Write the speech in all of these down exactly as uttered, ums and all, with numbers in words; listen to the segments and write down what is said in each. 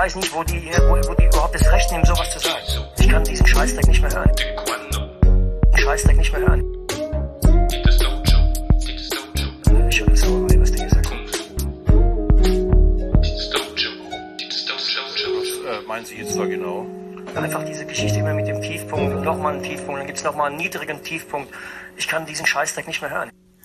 weiß nicht, wo die, wo, wo die überhaupt das Recht nehmen, sowas zu sagen. Ich kann diesen Scheißdreck nicht mehr hören. Den Scheißdreck nicht mehr hören. Ich höre das so, was die gesagt haben. Was äh, meinen Sie jetzt da genau? Einfach diese Geschichte immer mit dem Tiefpunkt und nochmal einen Tiefpunkt, dann gibt's nochmal einen niedrigen Tiefpunkt. Ich kann diesen Scheißdreck nicht mehr hören.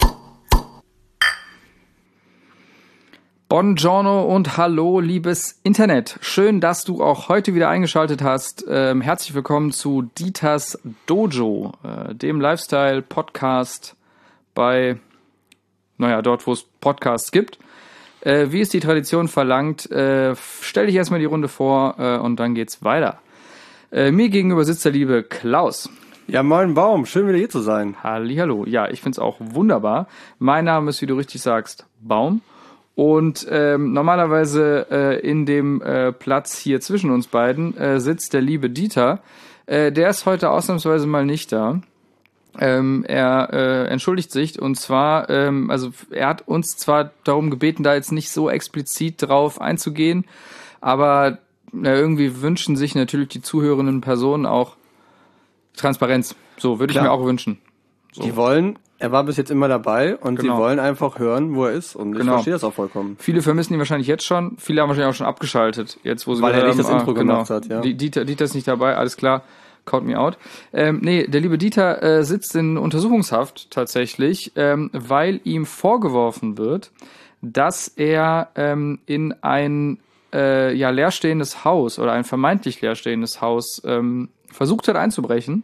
Buongiorno und hallo, liebes Internet. Schön, dass du auch heute wieder eingeschaltet hast. Ähm, herzlich willkommen zu Dieters Dojo, äh, dem Lifestyle-Podcast bei, naja, dort, wo es Podcasts gibt. Äh, wie es die Tradition verlangt, äh, stell dich erstmal die Runde vor äh, und dann geht's weiter. Äh, mir gegenüber sitzt der liebe Klaus. Ja, moin Baum, schön wieder hier zu sein. Hallihallo. Ja, ich find's auch wunderbar. Mein Name ist, wie du richtig sagst, Baum. Und ähm, normalerweise äh, in dem äh, Platz hier zwischen uns beiden äh, sitzt der liebe Dieter. Äh, der ist heute ausnahmsweise mal nicht da. Ähm, er äh, entschuldigt sich und zwar, ähm, also er hat uns zwar darum gebeten, da jetzt nicht so explizit drauf einzugehen, aber na, irgendwie wünschen sich natürlich die zuhörenden Personen auch Transparenz. So, würde ich mir auch wünschen. So. Die wollen, er war bis jetzt immer dabei und Genau. sie wollen einfach hören, wo er ist und ich Genau. verstehe das auch vollkommen. Viele vermissen ihn wahrscheinlich jetzt schon, viele haben wahrscheinlich auch schon abgeschaltet, jetzt wo sie Weil er gehört nicht das haben, Intro genau. gemacht hat, ja. Die- Dieter, Dieter ist nicht dabei, alles klar, count me out. Ähm, nee, der liebe Dieter äh, sitzt in Untersuchungshaft tatsächlich, ähm, weil ihm vorgeworfen wird, dass er ähm, in ein äh, ja, leerstehendes Haus oder ein vermeintlich leerstehendes Haus ähm, versucht hat einzubrechen.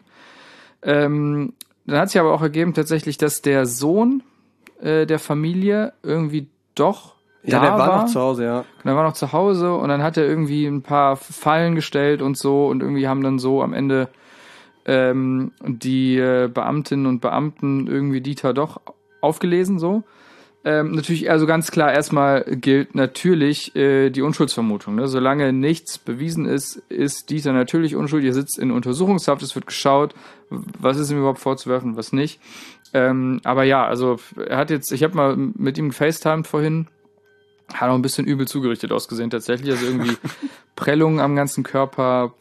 Ähm, dann hat sich aber auch ergeben tatsächlich, dass der Sohn äh, der Familie irgendwie doch Ja, da der war, war. noch zu Hause, ja. Und er war noch zu Hause und dann hat er irgendwie ein paar Fallen gestellt und so und irgendwie haben dann so am Ende ähm, die äh, Beamtinnen und Beamten irgendwie Dieter doch aufgelesen so. Ähm, natürlich, also ganz klar, erstmal gilt natürlich äh, die Unschuldsvermutung. Ne? Solange nichts bewiesen ist, ist Dieter natürlich unschuldig. Er sitzt in Untersuchungshaft, es wird geschaut, was ist ihm überhaupt vorzuwerfen, was nicht. Ähm, aber ja, also er hat jetzt, ich habe mal mit ihm gefacetimed vorhin, hat auch ein bisschen übel zugerichtet ausgesehen tatsächlich. Also irgendwie Prellungen am ganzen Körper,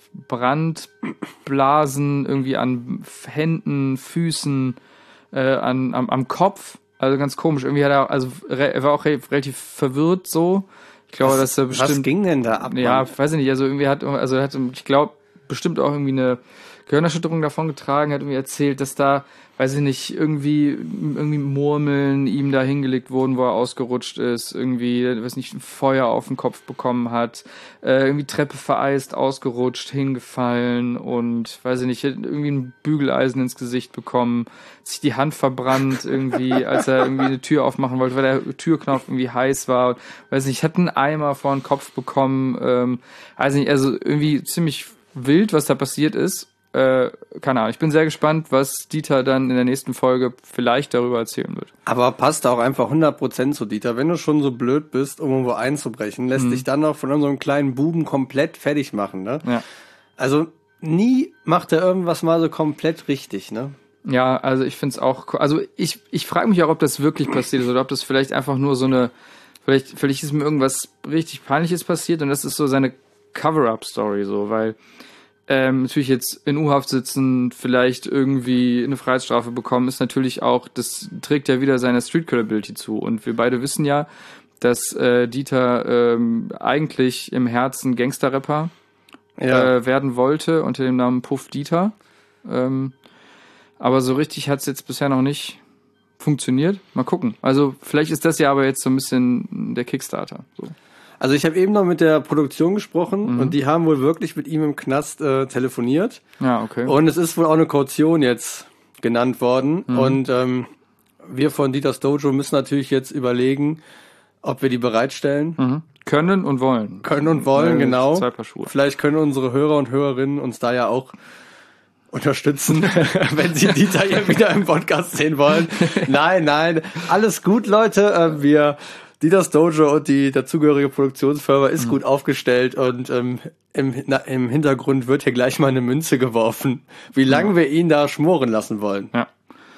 Brandblasen irgendwie an Händen, Füßen, äh, an, am, am Kopf. Also ganz komisch. Irgendwie hat er, also er war auch re- relativ verwirrt so. Ich glaube, dass er bestimmt. Was ging denn da ab? Ja, Mann? weiß ich nicht. Also irgendwie hat, also er hat, ich glaube, bestimmt auch irgendwie eine Gehirnerschütterung davon getragen, hat irgendwie erzählt, dass da, weiß ich nicht, irgendwie, irgendwie Murmeln ihm da hingelegt wurden, wo er ausgerutscht ist, irgendwie, weiß nicht, ein Feuer auf den Kopf bekommen hat, äh, irgendwie Treppe vereist, ausgerutscht, hingefallen und, weiß ich nicht, irgendwie ein Bügeleisen ins Gesicht bekommen, sich die Hand verbrannt irgendwie, als er irgendwie eine Tür aufmachen wollte, weil der Türknopf irgendwie heiß war, weiß nicht, hat einen Eimer vor den Kopf bekommen, ähm, weiß nicht, also irgendwie ziemlich wild, was da passiert ist. Äh, keine Ahnung, ich bin sehr gespannt, was Dieter dann in der nächsten Folge vielleicht darüber erzählen wird. Aber passt auch einfach hundert Prozent zu Dieter. Wenn du schon so blöd bist, um irgendwo einzubrechen, lässt Mhm. dich dann noch von unserem kleinen Buben komplett fertig machen, ne? Ja. Also nie macht er irgendwas mal so komplett richtig, ne? Ja, also ich find's auch, also ich, ich frage mich auch, ob das wirklich passiert ist oder ob das vielleicht einfach nur so eine, vielleicht, vielleicht ist mir irgendwas richtig Peinliches passiert und das ist so seine Cover-Up-Story so, weil ähm, natürlich jetzt in U-Haft sitzen, vielleicht irgendwie eine Freiheitsstrafe bekommen, ist natürlich auch, das trägt ja wieder seiner Street-Credibility zu und wir beide wissen ja, dass äh, Dieter ähm, eigentlich im Herzen Gangster-Rapper Ja. äh, werden wollte unter dem Namen Puff Dieter. Ähm, aber so richtig hat es jetzt bisher noch nicht funktioniert. Mal gucken. Also vielleicht ist das ja aber jetzt so ein bisschen der Kickstarter. So. Also ich habe eben noch mit der Produktion gesprochen Mhm. und die haben wohl wirklich mit ihm im Knast äh, telefoniert. Ja, okay. Und es ist wohl auch eine Kaution jetzt genannt worden. Mhm. Und ähm, wir von Dieters Dojo müssen natürlich jetzt überlegen, ob wir die bereitstellen. Mhm. Können und wollen. Können und wollen, Äh, genau. Zwei Paar Schuhe. Vielleicht können unsere Hörer und Hörerinnen uns da ja auch unterstützen, wenn sie Dieter hier wieder im Podcast sehen wollen. Nein, nein, alles gut, Leute. Äh, Wir, Dieters Dojo und die dazugehörige Produktionsfirma ist Mhm. gut aufgestellt und ähm, im, na, im Hintergrund wird hier gleich mal eine Münze geworfen, wie lange wir ihn da schmoren lassen wollen. Ja.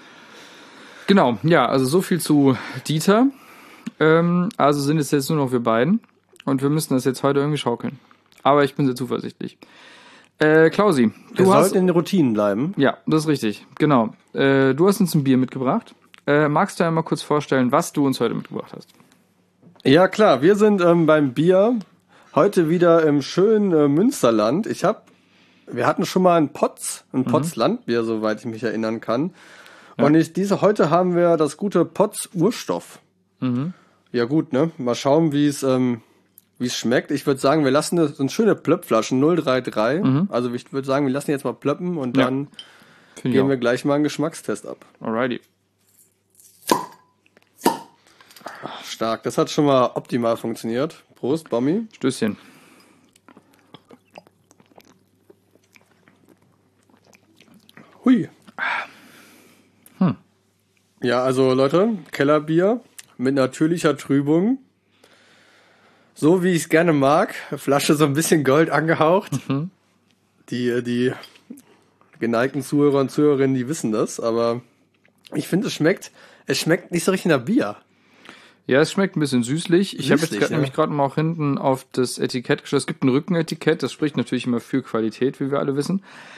Genau, ja, also so viel zu Dieter. Ähm, also sind es jetzt nur noch wir beiden und wir müssen das jetzt heute irgendwie schaukeln. aber ich bin sehr zuversichtlich. Äh, Klausi, Du du hast... sollten in den Routinen bleiben. Ja, das ist richtig, genau. Äh, du hast uns ein Bier mitgebracht. Äh, magst du einmal kurz vorstellen, was du uns heute mitgebracht hast? Ja, klar, wir sind ähm, beim Bier heute wieder im schönen äh, Münsterland. Ich hab, wir hatten schon mal ein Potz, ein Potz-Landbier, soweit ich mich erinnern kann. Ja. Und ich, diese heute haben wir das gute Potz Urstoff. Mhm. Ja gut, ne? Mal schauen, wie es ähm, wie es schmeckt. Ich würde sagen, wir lassen das sind schöne Plöppflaschen null drei drei. Mhm. Also ich würde sagen, wir lassen jetzt mal plöppen und Ja. dann Finde ich gehen auch. wir gleich mal einen Geschmackstest ab. Alrighty. Stark, das hat schon mal optimal funktioniert. Prost, Bommi. Stößchen. Hui. Hm. Ja, also Leute, Kellerbier mit natürlicher Trübung. So wie ich es gerne mag. Flasche so ein bisschen Gold angehaucht. Mhm. Die, die geneigten Zuhörer und Zuhörerinnen, die wissen das, aber ich finde, es schmeckt, es schmeckt nicht so richtig nach Bier. Ja, es schmeckt ein bisschen süßlich. Ich habe jetzt Süßlich, grad, ja. nämlich gerade mal auch hinten auf das Etikett geschaut. Es gibt ein Rückenetikett, das spricht natürlich immer für Qualität, wie wir alle wissen.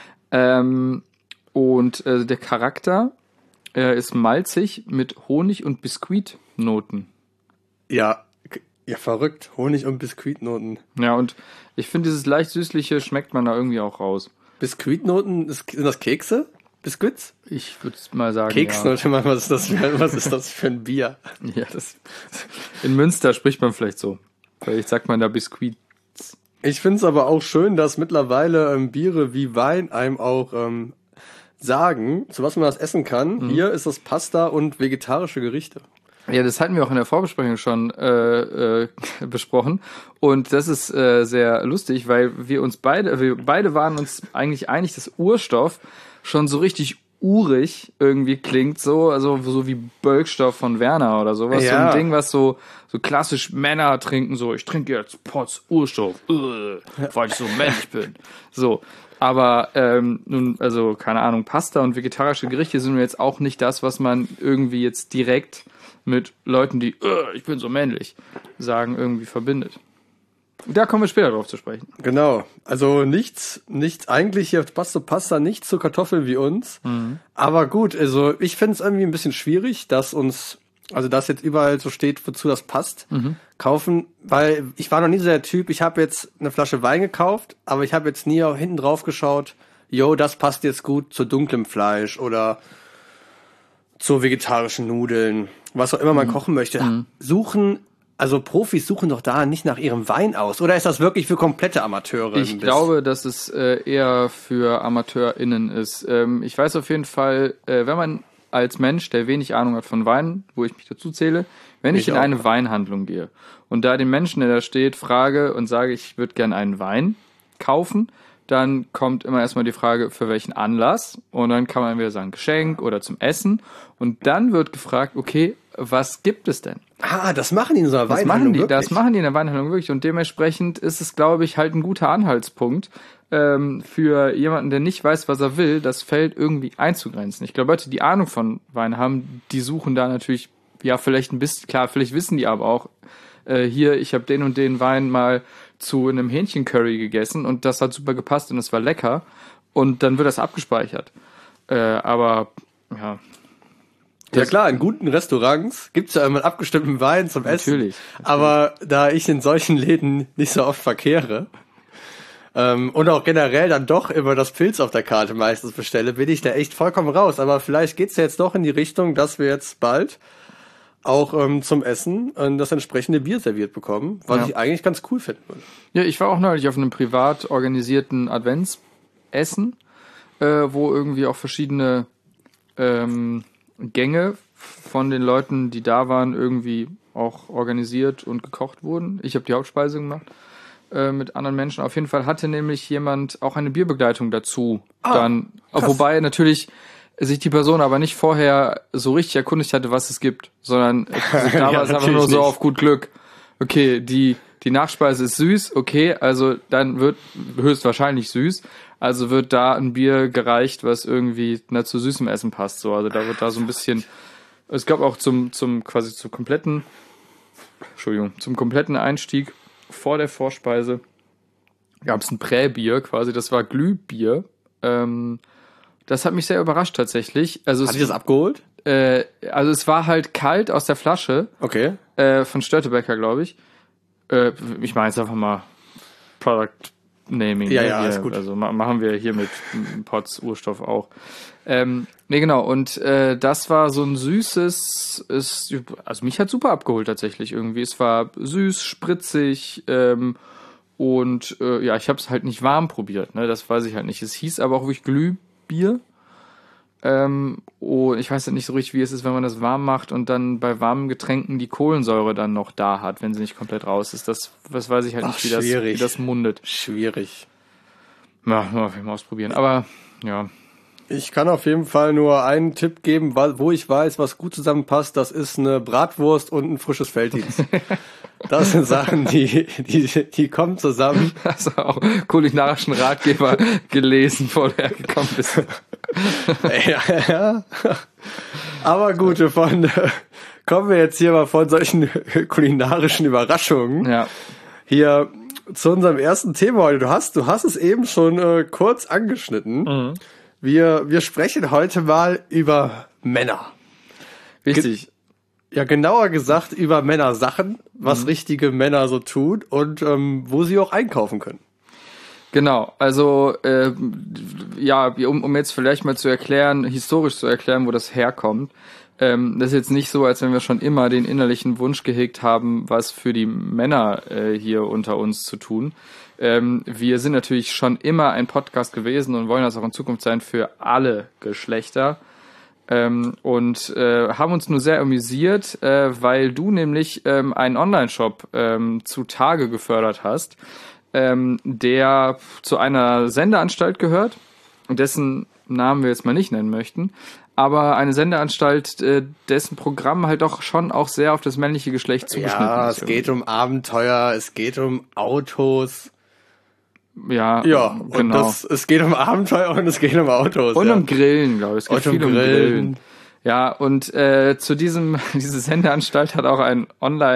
Ähm, und äh, der Charakter äh, ist malzig mit Honig- und Biskuitnoten. Ja, k- ja, verrückt. Honig und Biskuitnoten. Ja, und ich finde, dieses leicht süßliche schmeckt man da irgendwie auch raus. Biskuitnoten, ist- sind das Kekse? Biskuits? Ich würde mal sagen, Keksnote, ja. was ist das für, was ist das für ein Bier? ja. ja das, in Münster spricht man vielleicht so. Vielleicht sagt man da Biskuit. Ich finde es aber auch schön, dass mittlerweile ähm, Biere wie Wein einem auch ähm, sagen, zu was man das essen kann. Mhm. Hier ist das Pasta und vegetarische Gerichte. Ja, das hatten wir auch in der Vorbesprechung schon äh, äh, besprochen. Und das ist äh, sehr lustig, weil wir uns beide, wir beide waren uns eigentlich einig, dass Urstoff schon so richtig urig irgendwie klingt, so, also so wie Bölkstoff von Werner oder sowas. So Ja. ein Ding, was so, so klassisch Männer trinken, so, ich trinke jetzt Potz Urstoff, äh, weil ich so männlich bin. So. Aber ähm, nun, also keine Ahnung, Pasta und vegetarische Gerichte sind jetzt auch nicht das, was man irgendwie jetzt direkt mit Leuten, die äh, ich bin so männlich sagen, irgendwie verbindet. Da kommen wir später drauf zu sprechen. Genau. Also nichts, nichts, eigentlich hier passt so Pasta nicht zu Kartoffeln wie uns. Mhm. Aber gut, also ich finde es irgendwie ein bisschen schwierig, dass uns, also dass jetzt überall so steht, wozu das passt, Mhm. kaufen, weil ich war noch nie so der Typ, ich habe jetzt eine Flasche Wein gekauft, aber ich habe jetzt nie auch hinten drauf geschaut, yo, das passt jetzt gut zu dunklem Fleisch oder zu vegetarischen Nudeln, was auch immer man kochen möchte. Suchen, also Profis suchen doch da nicht nach ihrem Wein aus. Oder ist das wirklich für komplette Amateure? Ich glaube, dass es äh, eher für AmateurInnen ist. Ähm, ich weiß auf jeden Fall, äh, wenn man als Mensch, der wenig Ahnung hat von Wein, wo ich mich dazu zähle, wenn ich, Ich in auch. eine Weinhandlung gehe und da den Menschen, der da steht, frage und sage, ich würde gerne einen Wein kaufen, dann kommt immer erstmal die Frage, für welchen Anlass. Und dann kann man entweder sagen, Geschenk oder zum Essen. Und dann wird gefragt, okay, was gibt es denn? Ah, das machen die in so einer Das Weinhandlung machen die, wirklich? das machen die in der Weinhandlung wirklich. Und dementsprechend ist es, glaube ich, halt ein guter Anhaltspunkt ähm, für jemanden, der nicht weiß, was er will, das Feld irgendwie einzugrenzen. Ich glaube, Leute, die Ahnung von Wein haben, die suchen da natürlich, ja, vielleicht ein bisschen, klar, vielleicht wissen die aber auch, äh, hier, ich habe den und den Wein mal zu einem Hähnchencurry gegessen und das hat super gepasst und es war lecker. Und dann wird das abgespeichert. Äh, aber, ja. Ja klar, in guten Restaurants gibt's ja immer einen abgestimmten Wein zum Essen. Natürlich. Aber da ich in solchen Läden nicht so oft verkehre ähm, und auch generell dann doch immer das Pilz auf der Karte meistens bestelle, bin ich da echt vollkommen raus. Aber vielleicht geht's ja jetzt doch in die Richtung, dass wir jetzt bald auch ähm, zum Essen äh, das entsprechende Bier serviert bekommen, was Ja. ich eigentlich ganz cool finden würde. Ja, ich war auch neulich auf einem privat organisierten Adventsessen, äh, wo irgendwie auch verschiedene ähm, Gänge von den Leuten, die da waren, irgendwie auch organisiert und gekocht wurden. Ich habe die Hauptspeise gemacht äh, mit anderen Menschen. Auf jeden Fall hatte nämlich jemand auch eine Bierbegleitung dazu. Ah, dann, krass. wobei natürlich sich die Person aber nicht vorher so richtig erkundigt hatte, was es gibt, sondern äh, da Ja, war es einfach natürlich nur so nicht. auf gut Glück. Okay, die die Nachspeise ist süß, okay, also dann wird höchstwahrscheinlich süß, also wird da ein Bier gereicht, was irgendwie na, zu süßem Essen passt, so, also da wird da so ein bisschen, es gab auch zum zum quasi zum kompletten, Entschuldigung, zum kompletten Einstieg vor der Vorspeise gab es ein Präbier quasi, das war Glühbier. Ähm, das hat mich sehr überrascht tatsächlich. Also Hat dich das abgeholt? Äh, also es war halt kalt aus der Flasche. Okay. Äh, von Störtebecker, glaube ich. Äh, ich meine jetzt einfach mal Product Naming. Ja, ne? ja, hier, ist gut. Also ma- machen wir hier mit Pots Urstoff auch. Ähm, nee, genau. Und äh, das war so ein süßes, ist, also mich hat super abgeholt tatsächlich irgendwie. Es war süß, spritzig ähm, und äh, ja, ich habe es halt nicht warm probiert. Ne? Das weiß ich halt nicht. Es hieß aber auch wirklich Glühbier. Ähm, oh, ich weiß ja nicht so richtig, wie es ist, wenn man das warm macht und dann bei warmen Getränken die Kohlensäure dann noch da hat, wenn sie nicht komplett raus ist. Das, das weiß ich halt Ach, nicht, wie das, schwierig. wie das mundet. Schwierig. Ja, mal ausprobieren. Aber ja, Ich kann auf jeden Fall nur einen Tipp geben, wa- wo ich weiß, was gut zusammenpasst. Das ist eine Bratwurst und ein frisches Felddienst. Das sind Sachen, die, die, die kommen zusammen. hast du auch kulinarischen Ratgeber gelesen, bevor du hergekommen bist. Ja, ja. Aber gut, von, kommen wir jetzt hier mal von solchen kulinarischen Überraschungen Ja, hier zu unserem ersten Thema heute. Du hast, du hast es eben schon äh, kurz angeschnitten. Mhm. Wir, wir sprechen heute mal über Männer. wichtig. Ja, genauer gesagt über Männersachen, was Mhm. richtige Männer so tun und ähm, wo sie auch einkaufen können. Genau, also äh, ja, um, um jetzt vielleicht mal zu erklären, historisch zu erklären, wo das herkommt. Ähm, das ist jetzt nicht so, als wenn wir schon immer den innerlichen Wunsch gehegt haben, was für die Männer äh, hier unter uns zu tun. Ähm, wir sind natürlich schon immer ein Podcast gewesen und wollen das auch in Zukunft sein für alle Geschlechter. Ähm, und äh, haben uns nur sehr amüsiert, äh, weil du nämlich ähm, einen Online-Shop ähm, zutage gefördert hast, ähm, der zu einer Sendeanstalt gehört, dessen Namen wir jetzt mal nicht nennen möchten, aber eine Sendeanstalt, äh, dessen Programm halt doch schon auch sehr auf das männliche Geschlecht zugeschnitten Ja, ist. es geht um Abenteuer, es geht um Autos. Ja, Ja, und genau. das, es geht um Abenteuer und es geht um Autos. Und ja. um Grillen, glaube ich. Es geht Und um viel um Grillen. Grillen. Ja, und äh, zu diesem, diese Sendeanstalt hat auch ein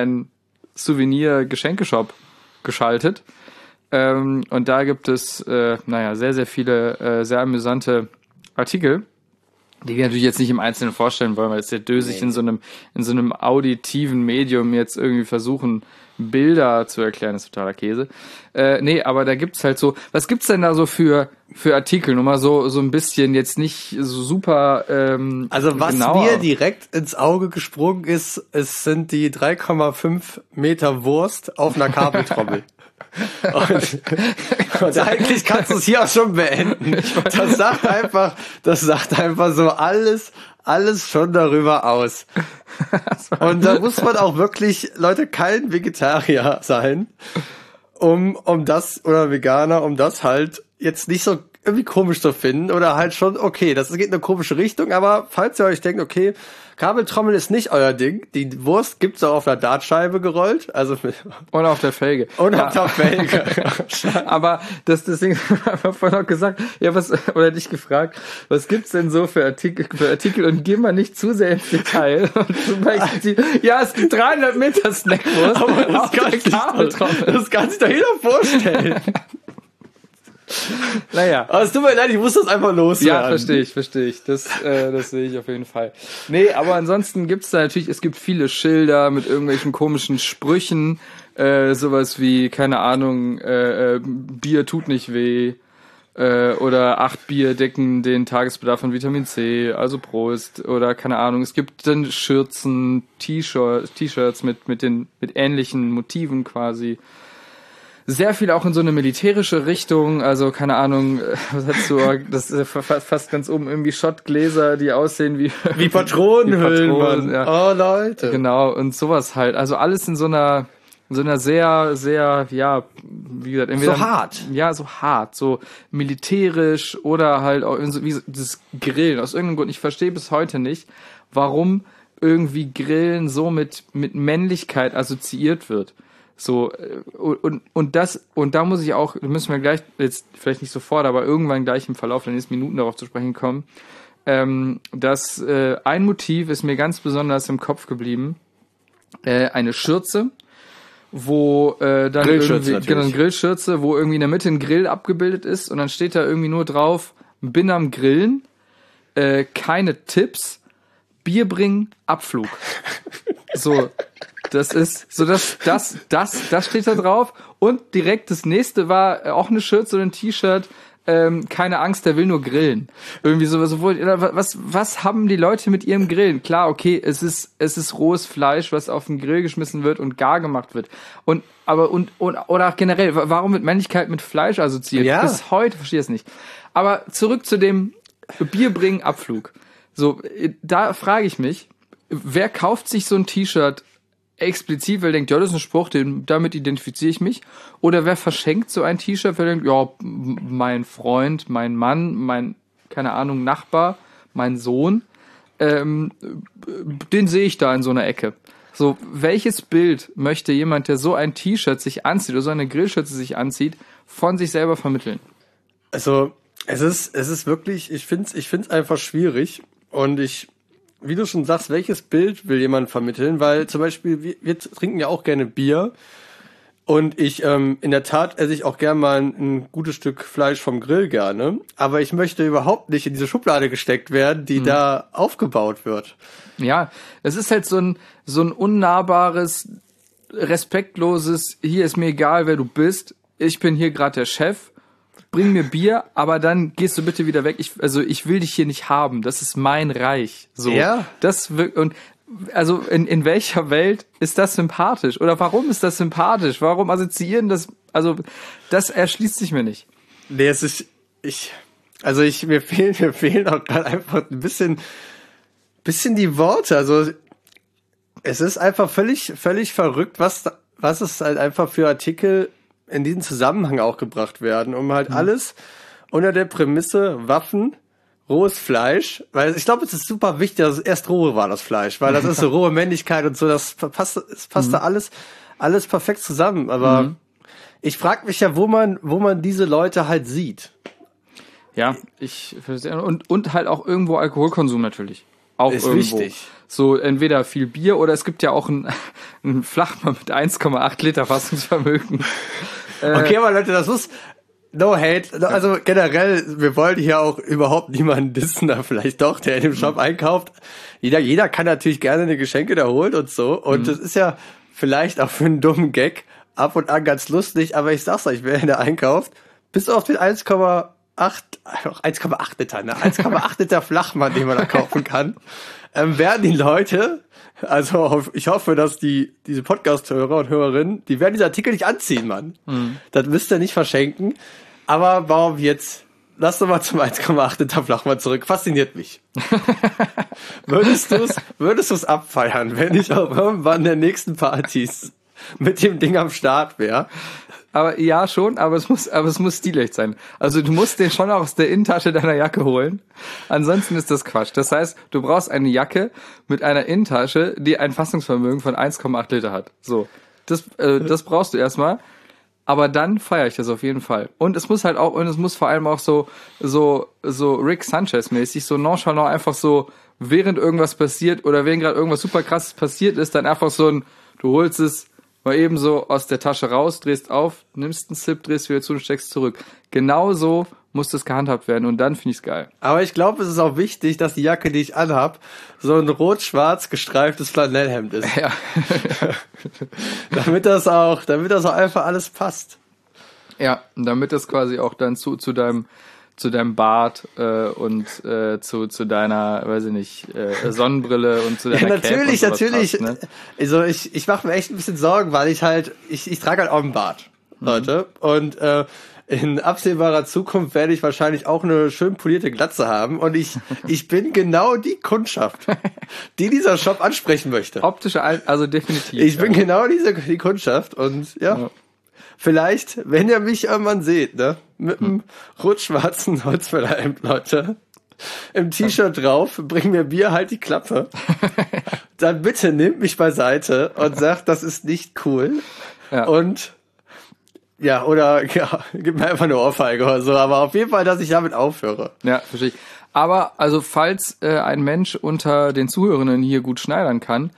Online-Souvenir-Geschenkeshop geschaltet. Ähm, und da gibt es, äh, naja, sehr, sehr viele, äh, sehr amüsante Artikel, die wir natürlich jetzt nicht im Einzelnen vorstellen wollen, weil es sehr dösig Nee. in so einem, in so einem auditiven Medium jetzt irgendwie versuchen, Bilder zu erklären, ist totaler Käse. Äh, nee, aber da gibt's halt so, was gibt's denn da so für, für Artikel? Nur mal so, so ein bisschen jetzt nicht so super, ähm, Also was genauer. mir direkt ins Auge gesprungen ist, es sind die drei Komma fünf Meter Wurst auf einer Kabeltrommel. Und, und eigentlich kannst du es hier auch schon beenden. Das sagt einfach, das sagt einfach so alles, alles schon darüber aus. Und da muss man auch wirklich, Leute, kein Vegetarier sein, um, um das, oder Veganer, um das halt jetzt nicht so irgendwie komisch zu finden oder halt schon, okay, das geht in eine komische Richtung, aber falls ihr euch denkt, okay, Kabeltrommel ist nicht euer Ding, die Wurst gibt's auch auf einer Dartscheibe gerollt, also mit, Und auf der Felge. und Ja. auf der Felge. Aber das deswegen haben vorhin auch gesagt, ja, was, oder dich gefragt, was gibt's denn so für Artikel, für Artikel und geh mal nicht zu sehr ins Detail. Und zum Beispiel, ja, es gibt dreihundert Meter Snackwurst. Aber das auf kann, der sich Kabeltrommel. doch, das kann sich doch jeder vorstellen. Naja. Aber es tut mir leid, ich muss das einfach loswerden. Ja, verstehe ich, verstehe ich. Das, äh, das sehe ich auf jeden Fall. Nee, aber ansonsten gibt's da natürlich, es gibt viele Schilder mit irgendwelchen komischen Sprüchen, äh, sowas wie, keine Ahnung, äh, äh, Bier tut nicht weh, äh, oder acht Bier decken den Tagesbedarf von Vitamin C, also Prost, oder keine Ahnung. Es gibt dann Schürzen, T-Shirts, T-Shirts mit, mit den, mit ähnlichen Motiven quasi. Sehr viel auch in so eine militärische Richtung, also keine Ahnung, was hast du, das ist fast ganz oben irgendwie Schottgläser, die aussehen wie Wie Patronenhüllen, Wie Patronen, Mann. ja. Oh, Leute. Genau, und sowas halt. Also alles in so einer, in so einer sehr, sehr, ja, wie gesagt, entweder So hart. Ja, so hart, so militärisch oder halt auch in so, wie so, das Grillen. Aus irgendeinem Grund, ich verstehe bis heute nicht, warum irgendwie Grillen so mit, mit Männlichkeit assoziiert wird. So, und, und das, und da muss ich auch, da müssen wir gleich, jetzt vielleicht nicht sofort, aber irgendwann gleich im Verlauf der nächsten Minuten darauf zu sprechen kommen, ähm, dass äh, ein Motiv ist mir ganz besonders im Kopf geblieben, äh, eine Schürze, wo äh, dann Grillschürze irgendwie natürlich. genau, eine Grillschürze, wo irgendwie in der Mitte ein Grill abgebildet ist und dann steht da irgendwie nur drauf, bin am Grillen, äh, keine Tipps, Bier bringen, Abflug. So, das ist, so das, das, das, das steht da drauf und direkt das nächste war äh, auch eine Schürze oder ein T-Shirt, ähm, keine Angst, der will nur grillen. Irgendwie so, so was, was haben die Leute mit ihrem Grillen? Klar, okay, es ist, es ist rohes Fleisch, was auf den Grill geschmissen wird und gar gemacht wird. Und, aber, und, und, oder auch generell, warum wird Männlichkeit mit Fleisch assoziiert? Ja. Bis heute verstehe ich es nicht. Aber zurück zu dem Bier bringen, Abflug. So, da frage ich mich, wer kauft sich so ein T-Shirt explizit, weil er denkt, ja, das ist ein Spruch, den, damit identifiziere ich mich. Oder wer verschenkt so ein T-Shirt, weil er denkt, ja, mein Freund, mein Mann, mein, keine Ahnung, Nachbar, mein Sohn, ähm, den sehe ich da in so einer Ecke. So, welches Bild möchte jemand, der so ein T-Shirt sich anzieht oder so eine Grillschürze sich anzieht, von sich selber vermitteln? Also, es ist, es ist wirklich, ich find's, ich find's einfach schwierig und ich, wie du schon sagst, welches Bild will jemand vermitteln? Weil zum Beispiel, wir, wir trinken ja auch gerne Bier und ich, ähm, in der Tat esse ich auch gerne mal ein, ein gutes Stück Fleisch vom Grill gerne, aber ich möchte überhaupt nicht in diese Schublade gesteckt werden, die mhm. da aufgebaut wird. Ja, es ist halt so ein, so ein unnahbares, respektloses, hier ist mir egal, wer du bist, ich bin hier gerade der Chef, bring mir Bier, aber dann gehst du bitte wieder weg. Ich, also ich will dich hier nicht haben. Das ist mein Reich. So. Ja. Das wirkt, und also in, in welcher Welt ist das sympathisch? Oder warum ist das sympathisch? Warum assoziieren das? Also das erschließt sich mir nicht. Nee, es ist, ich, also ich, mir fehlen, mir fehlen auch gerade einfach ein bisschen, bisschen die Worte. Also es ist einfach völlig, völlig verrückt, was, was es halt einfach für Artikel in diesen Zusammenhang auch gebracht werden, um halt mhm. alles unter der Prämisse Waffen, rohes Fleisch, weil ich glaube, es ist super wichtig, dass es erst rohe war, das Fleisch, weil das ist so rohe Männlichkeit und so, das passt, es passt mhm. da alles, alles perfekt zusammen, aber mhm. ich frage mich ja, wo man, wo man diese Leute halt sieht. Ja, ich verstehe, und, und halt auch irgendwo Alkoholkonsum natürlich. Auch ist irgendwo. Wichtig. So entweder viel Bier oder es gibt ja auch einen, einen Flachmann mit eins Komma acht Liter Fassungsvermögen. Okay, aber Leute, das muss no hate. Also generell, wir wollen hier auch überhaupt niemanden dissen, da vielleicht doch, der in dem Shop einkauft. Jeder, jeder kann natürlich gerne eine Geschenke da holen und so. Und das ist ja vielleicht auch für einen dummen Gag ab und an ganz lustig, aber ich sag's euch, wer der einkauft, bis auf den eins Komma acht, eins Komma acht Liter, ne? eins Komma acht Liter Flachmann, den man da kaufen kann, ähm, werden die Leute, also ich hoffe, dass die diese Podcast-Hörer und Hörerinnen, die werden diese Artikel nicht anziehen, Mann. Mhm. Das müsst ihr nicht verschenken. Aber warum jetzt? Lass doch mal zum eins Komma acht Liter Flachmann zurück. Fasziniert mich. Würdest du's, würdest du's abfeiern, wenn ich auch irgendwann der nächsten Partys mit dem Ding am Start wäre? Aber ja, schon, aber es muss, aber es muss stilecht sein. Also du musst den schon auch aus der Innentasche deiner Jacke holen. Ansonsten ist das Quatsch. Das heißt, du brauchst eine Jacke mit einer Innentasche, die ein Fassungsvermögen von eins Komma acht Liter hat. So. Das, äh, das brauchst du erstmal. Aber dann feiere ich das auf jeden Fall. Und es muss halt auch, und es muss vor allem auch so, so, so Rick Sanchez-mäßig, so nonchalant einfach so, während irgendwas passiert oder während gerade irgendwas super krasses passiert ist, dann einfach so ein, du holst es mal eben so aus der Tasche raus, drehst auf, nimmst einen Sip, drehst wieder zu und steckst zurück. Genauso muss das gehandhabt werden und dann finde ich es geil. Aber ich glaube, es ist auch wichtig, dass die Jacke, die ich anhab, so ein rot-schwarz gestreiftes Flanellhemd ist. Ja. damit das auch, damit das auch einfach alles passt. Ja, damit das quasi auch dann zu, zu deinem zu deinem Bart äh, und äh, zu zu deiner, weiß ich nicht, äh, Sonnenbrille und zu deiner ja, natürlich, Cap und natürlich. Passt, ne? Also ich ich mache mir echt ein bisschen Sorgen, weil ich halt ich ich trage halt auch einen Bart, Leute, mhm. und äh, in absehbarer Zukunft werde ich wahrscheinlich auch eine schön polierte Glatze haben und ich ich bin genau die Kundschaft, die dieser Shop ansprechen möchte. Optische, also definitiv. Ich bin ja. genau diese die Kundschaft und ja. ja. Vielleicht, wenn ihr mich irgendwann seht, ne, mit einem rot-schwarzen Holzfällerhemd, Leute, im T-Shirt drauf, bring mir Bier, halt die Klappe, dann bitte nehmt mich beiseite und sagt, das ist nicht cool. Ja. Und ja, oder ja, gib mir einfach eine Ohrfeige oder so, aber auf jeden Fall, dass ich damit aufhöre. Ja, verstehe ich. Aber, also, falls äh, ein Mensch unter den Zuhörenden hier gut schneidern kann,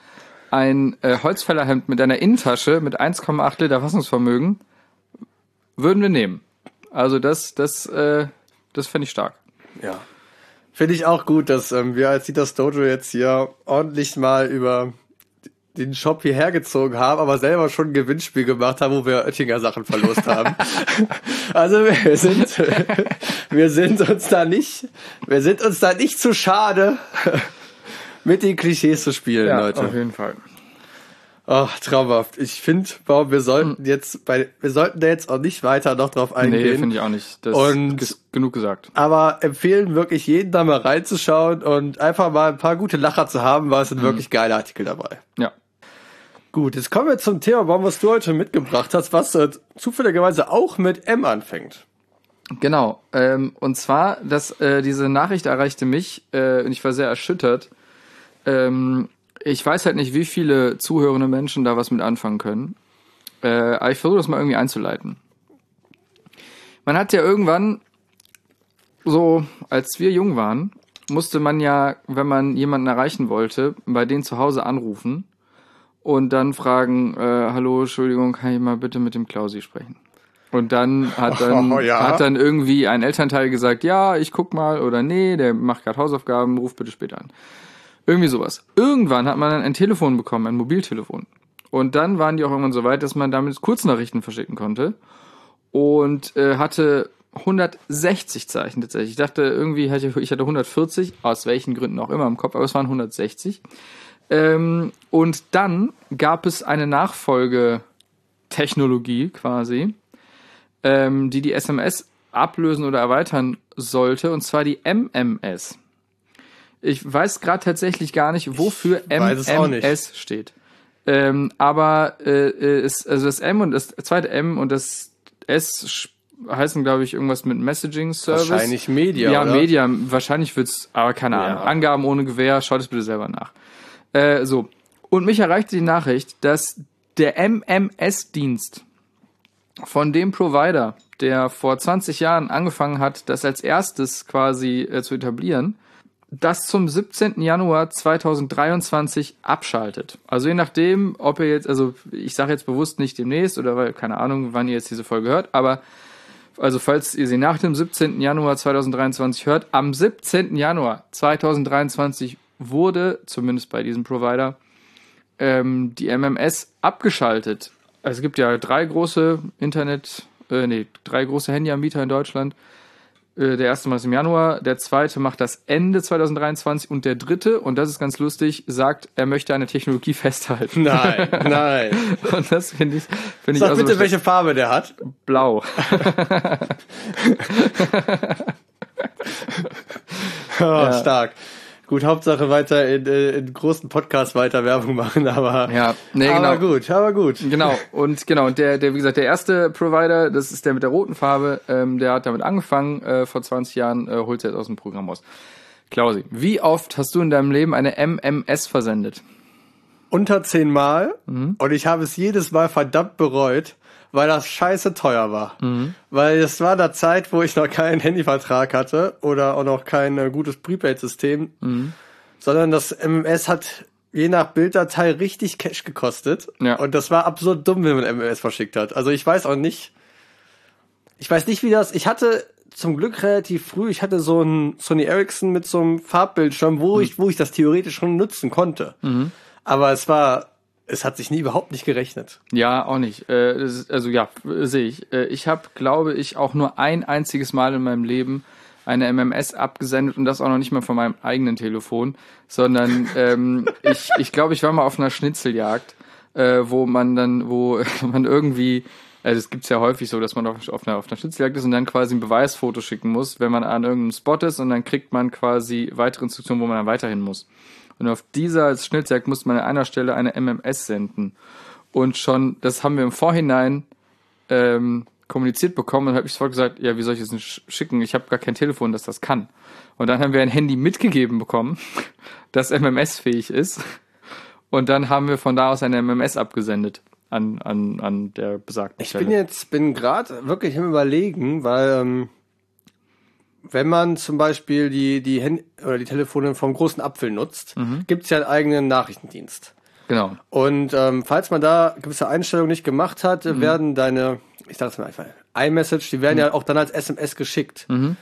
ein äh, Holzfällerhemd mit einer Innentasche mit eins Komma acht Liter Fassungsvermögen würden wir nehmen. Also das, das, äh, das fände ich stark. Ja. Finde ich auch gut, dass ähm, wir als Dieters Dojo jetzt hier ordentlich mal über den Shop hierher gezogen haben, aber selber schon ein Gewinnspiel gemacht haben, wo wir Oettinger Sachen verlost haben. Also wir sind, wir sind uns da nicht, wir sind uns da nicht zu schade, mit den Klischees zu spielen, Ja, Leute. auf jeden Fall. Ach, traumhaft. Ich finde, wir sollten jetzt bei, wir sollten da jetzt auch nicht weiter noch drauf eingehen. Nee, finde ich auch nicht. Das Und- ist genug gesagt. Aber empfehlen wirklich jeden da mal reinzuschauen und einfach mal ein paar gute Lacher zu haben, weil es sind wirklich geile Artikel dabei. Ja. Gut, jetzt kommen wir zum Thema, warum was du heute mitgebracht hast, was äh, zufälligerweise auch mit M anfängt. Genau. Ähm, und zwar, dass äh, diese Nachricht erreichte mich äh, und ich war sehr erschüttert. Ähm, ich weiß halt nicht, wie viele zuhörende Menschen da was mit anfangen können. Äh, aber ich versuche das mal irgendwie einzuleiten. Man hat ja irgendwann, so als wir jung waren, musste man ja, wenn man jemanden erreichen wollte, bei denen zu Hause anrufen und dann fragen, äh, hallo, Entschuldigung, kann ich mal bitte mit dem Klausi sprechen? Und dann hat dann, Oh, ja. hat dann irgendwie ein Elternteil gesagt, ja, ich guck mal, oder nee, der macht gerade Hausaufgaben, ruf bitte später an. Irgendwie sowas. Irgendwann hat man dann ein Telefon bekommen, ein Mobiltelefon. Und dann waren die auch irgendwann so weit, dass man damit Kurznachrichten verschicken konnte. Und äh, hatte hundertsechzig Zeichen tatsächlich. Ich dachte irgendwie, hatte, ich hatte hundertvierzig, aus welchen Gründen auch immer im Kopf, aber es waren hundertsechzig. Ähm, und dann gab es eine Nachfolgetechnologie quasi, ähm, die die S M S ablösen oder erweitern sollte, und zwar die M M S. Ich weiß gerade tatsächlich gar nicht, wofür M weiß es auch nicht. M S steht. Ähm, aber äh, ist, also das M und das zweite M und das S sch- heißen, glaube ich, irgendwas mit Messaging Service. Wahrscheinlich Media, Ja, oder? Media. Wahrscheinlich wird's, aber keine Ja. Ahnung. Angaben ohne Gewähr. Schaut es bitte selber nach. Äh, so. Und mich erreichte die Nachricht, dass der M M S-Dienst von dem Provider, der vor zwanzig Jahren angefangen hat, das als erstes quasi äh, zu etablieren, das zum siebzehnten Januar zweitausenddreiundzwanzig abschaltet. Also je nachdem, ob ihr jetzt, also ich sage jetzt bewusst nicht demnächst oder weil, keine Ahnung, wann ihr jetzt diese Folge hört, aber also falls ihr sie nach dem siebzehnten Januar zweitausenddreiundzwanzig hört, am siebzehnten Januar zweitausenddreiundzwanzig wurde, zumindest bei diesem Provider, ähm, die M M S abgeschaltet. Also es gibt ja drei große Internet, äh, nee, drei große Handyanbieter in Deutschland. Äh, der erste macht es im Januar, der zweite macht das Ende zweitausenddreiundzwanzig und der dritte, und das ist ganz lustig, sagt, er möchte eine Technologie festhalten. Nein, nein. Und das finde ich, finde ich Sag auch so bitte, welche Farbe der hat. blau. Oh, stark. Gut, Hauptsache weiter in, äh, in großen Podcasts weiter Werbung machen, aber, Ja, nee, aber genau. gut, aber gut. Genau, und genau, und der, der, wie gesagt, der erste Provider, das ist der mit der roten Farbe, ähm, der hat damit angefangen, äh, vor zwanzig Jahren, äh, holt er jetzt aus dem Programm raus. Klausi, wie oft hast du in deinem Leben eine M M S versendet? Unter zehn Mal Mhm. und ich habe es jedes Mal verdammt bereut, weil das scheiße teuer war. Mhm. Weil es war der Zeit, wo ich noch keinen Handyvertrag hatte oder auch noch kein äh, gutes Prepaid-System, Mhm. sondern das M M S hat je nach Bilddatei richtig Cash gekostet. Ja. Und das war absurd dumm, wenn man M M S verschickt hat. Also ich weiß auch nicht, ich weiß nicht, wie das, ich hatte zum Glück relativ früh, ich hatte so ein Sony Ericsson mit so einem Farbbildschirm, wo ich, wo ich das theoretisch schon nutzen konnte. Mhm. Aber es war, es hat sich nie überhaupt nicht gerechnet. Ja, auch nicht. Äh, das ist, also ja, äh, sehe ich. Äh, ich habe, glaube ich, auch nur ein einziges Mal in meinem Leben eine M M S abgesendet und das auch noch nicht mal von meinem eigenen Telefon, sondern ähm, ich, ich glaube, ich war mal auf einer Schnitzeljagd, äh, wo man dann, wo man irgendwie, also das gibt's ja häufig so, dass man auf, auf, einer, auf einer Schnitzeljagd ist und dann quasi ein Beweisfoto schicken muss, wenn man an irgendeinem Spot ist, und dann kriegt man quasi weitere Instruktionen, wo man dann weiterhin muss. Und auf dieser Schnitzeljagd musste man an einer Stelle eine M M S senden. Und schon, das haben wir im Vorhinein ähm, kommuniziert bekommen, und habe ich sofort gesagt, ja, wie soll ich das denn sch- schicken? Ich habe gar kein Telefon, das das kann. Und dann haben wir ein Handy mitgegeben bekommen, das M M S-fähig ist. Und dann haben wir von da aus eine M M S abgesendet an, an, an der besagten Ich Stelle. bin jetzt, bin gerade wirklich im Überlegen, weil ähm, wenn man zum Beispiel die die Hand oder die Telefone vom großen Apfel nutzt, gibt's ja einen eigenen Nachrichtendienst. Genau. Und ähm, falls man da gewisse Einstellungen nicht gemacht hat, mhm. werden deine, ich sage es mal einfach, iMessage, die werden mhm. ja auch dann als S M S geschickt. Mhm.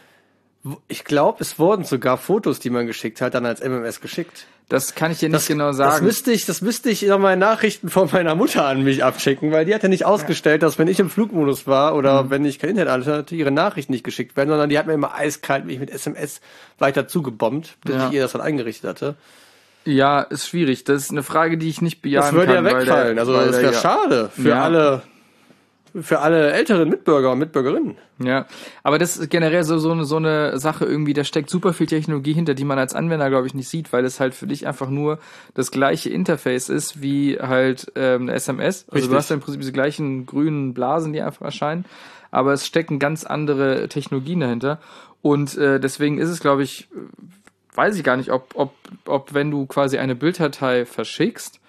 Ich glaube, es wurden sogar Fotos, die man geschickt hat, dann als M M S geschickt. Das kann ich dir nicht das, genau sagen. Das müsste ich, das müsste ich in meinen Nachrichten von meiner Mutter an mich abschicken, weil die hat ja nicht ausgestellt, dass wenn ich im Flugmodus war oder mhm. wenn ich kein Internet hatte, ihre Nachrichten nicht geschickt werden, sondern die hat mir immer eiskalt mich mit S M S weiter zugebombt, bis ja. ich ihr das dann eingerichtet hatte. Ja, ist schwierig. Das ist eine Frage, die ich nicht bejahen kann. Das würde ja wegfallen. Der, also das wäre ja. schade für ja. alle, für alle älteren Mitbürger und Mitbürgerinnen. Ja, aber das ist generell so, so, eine, so eine Sache irgendwie, da steckt super viel Technologie hinter, die man als Anwender, glaube ich, nicht sieht, weil es halt für dich einfach nur das gleiche Interface ist wie halt ähm, eine S M S. Also Richtig. Du hast ja im Prinzip diese gleichen grünen Blasen, die einfach erscheinen, aber es stecken ganz andere Technologien dahinter und äh, deswegen ist es, glaube ich, weiß ich gar nicht, ob, ob, ob wenn du quasi eine Bilddatei verschickst,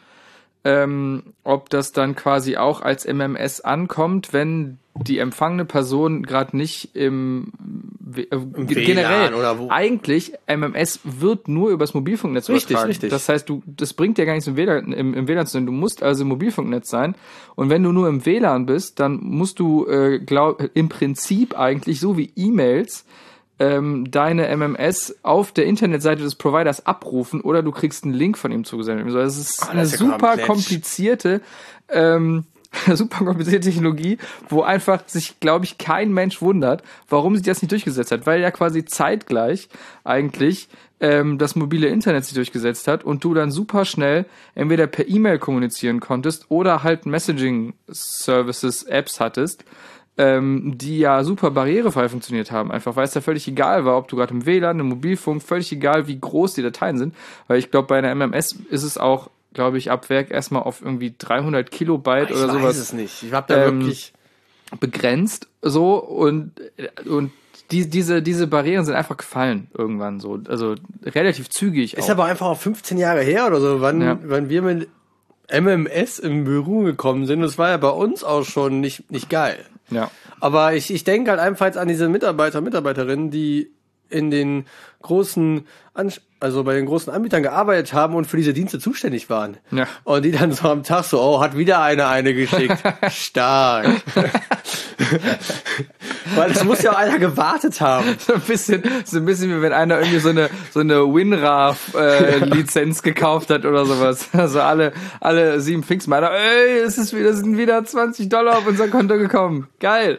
ähm, ob das dann quasi auch als M M S ankommt, wenn die empfangene Person gerade nicht im, äh, Im generell oder wo? Eigentlich M M S wird nur übers Mobilfunknetz richtig, übertragen. Richtig. Das heißt, du das bringt dir gar nichts im W L A N, im, im W L A N zu sein. Du musst also im Mobilfunknetz sein. Und wenn du nur im W L A N bist, dann musst du äh, glaub, im Prinzip eigentlich so wie E-Mails ähm, deine M M S auf der Internetseite des Providers abrufen oder du kriegst einen Link von ihm zugesendet. Also das ist oh, eine das ist ja super komplett. komplizierte ähm, super komplizierte Technologie, wo einfach sich, glaube ich, kein Mensch wundert, warum sie das nicht durchgesetzt hat, weil ja quasi zeitgleich eigentlich ähm, das mobile Internet sich durchgesetzt hat und du dann super schnell entweder per E-Mail kommunizieren konntest oder halt Messaging-Services, Apps hattest, ähm, die ja super barrierefrei funktioniert haben, einfach weil es da völlig egal war, ob du gerade im W L A N, im Mobilfunk, völlig egal, wie groß die Dateien sind, weil ich glaube, bei einer M M S ist es auch, glaube ich, ab Werk erstmal auf irgendwie dreihundert Kilobyte ich oder sowas. Ich weiß es nicht. Ich hab da ähm, wirklich begrenzt so und und die, diese diese Barrieren sind einfach gefallen irgendwann so, also relativ zügig. Ist auch. aber einfach auch fünfzehn Jahre her oder so, wann Ja. wann wir mit M M S in Berührung gekommen sind. Das war ja bei uns auch schon nicht nicht geil. Ja. Aber ich ich denke halt einfach jetzt an diese Mitarbeiter, Mitarbeiterinnen, die in den großen, Ansch- also bei den großen Anbietern gearbeitet haben und für diese Dienste zuständig waren. Ja. Und die dann so am Tag so, oh, hat wieder einer eine geschickt. Stark. Weil es muss ja auch einer gewartet haben. So ein bisschen, so ein bisschen wie wenn einer irgendwie so eine, so eine WinRAR-Lizenz äh, gekauft hat oder sowas. Also alle, alle sieben Pfingstmeiner, ey, es ist wieder, sind wieder zwanzig Dollar auf unser Konto gekommen. Geil.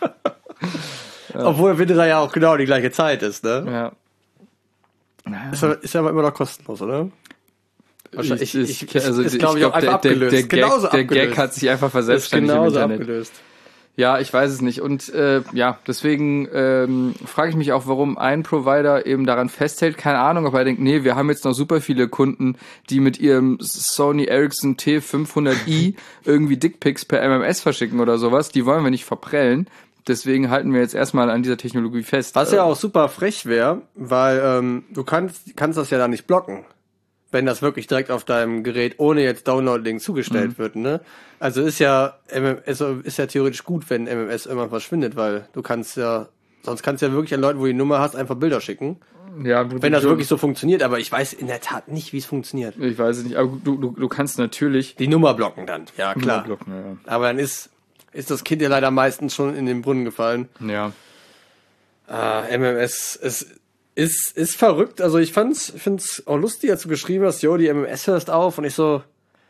Ja. Obwohl WinRAR ja auch genau die gleiche Zeit ist, ne? Ja. Naja. Ist, ist ja aber immer noch kostenlos, oder? Wahrscheinlich. Ich, ich, ich, also ist, ich glaube ich, auch einfach der, abgelöst. Der, der, genauso Gag, der abgelöst. Gag hat sich einfach verselbstständigt genauso im Internet. abgelöst. Ja, ich weiß es nicht. Und äh, ja, deswegen ähm, frage ich mich auch, warum ein Provider eben daran festhält. Keine Ahnung, ob er denkt, nee, wir haben jetzt noch super viele Kunden, die mit ihrem Sony Ericsson T fünfhundert i irgendwie Dickpics per M M S verschicken oder sowas. Die wollen wir nicht verprellen. Deswegen halten wir jetzt erstmal an dieser Technologie fest. Was ja auch super frech wäre, weil ähm, du kannst, kannst das ja dann nicht blocken, wenn das wirklich direkt auf deinem Gerät ohne jetzt Download-Link zugestellt mhm. wird, ne? Also ist ja M M S ist ja theoretisch gut, wenn M M S irgendwann verschwindet, weil du kannst ja, sonst kannst du ja wirklich an Leuten, wo du die Nummer hast, einfach Bilder schicken. Ja, wenn das wirklich so funktioniert, aber ich weiß in der Tat nicht, wie es funktioniert. Ich weiß es nicht, aber du, du, du kannst natürlich die Nummer blocken dann. Ja, klar. Blocken, ja. Aber dann ist ist das Kind ja leider meistens schon in den Brunnen gefallen. Ja. Ah, M M S, es ist, ist verrückt. Also ich fand's, find's auch lustig, als du geschrieben hast, jo, die M M S hörst auf und ich so,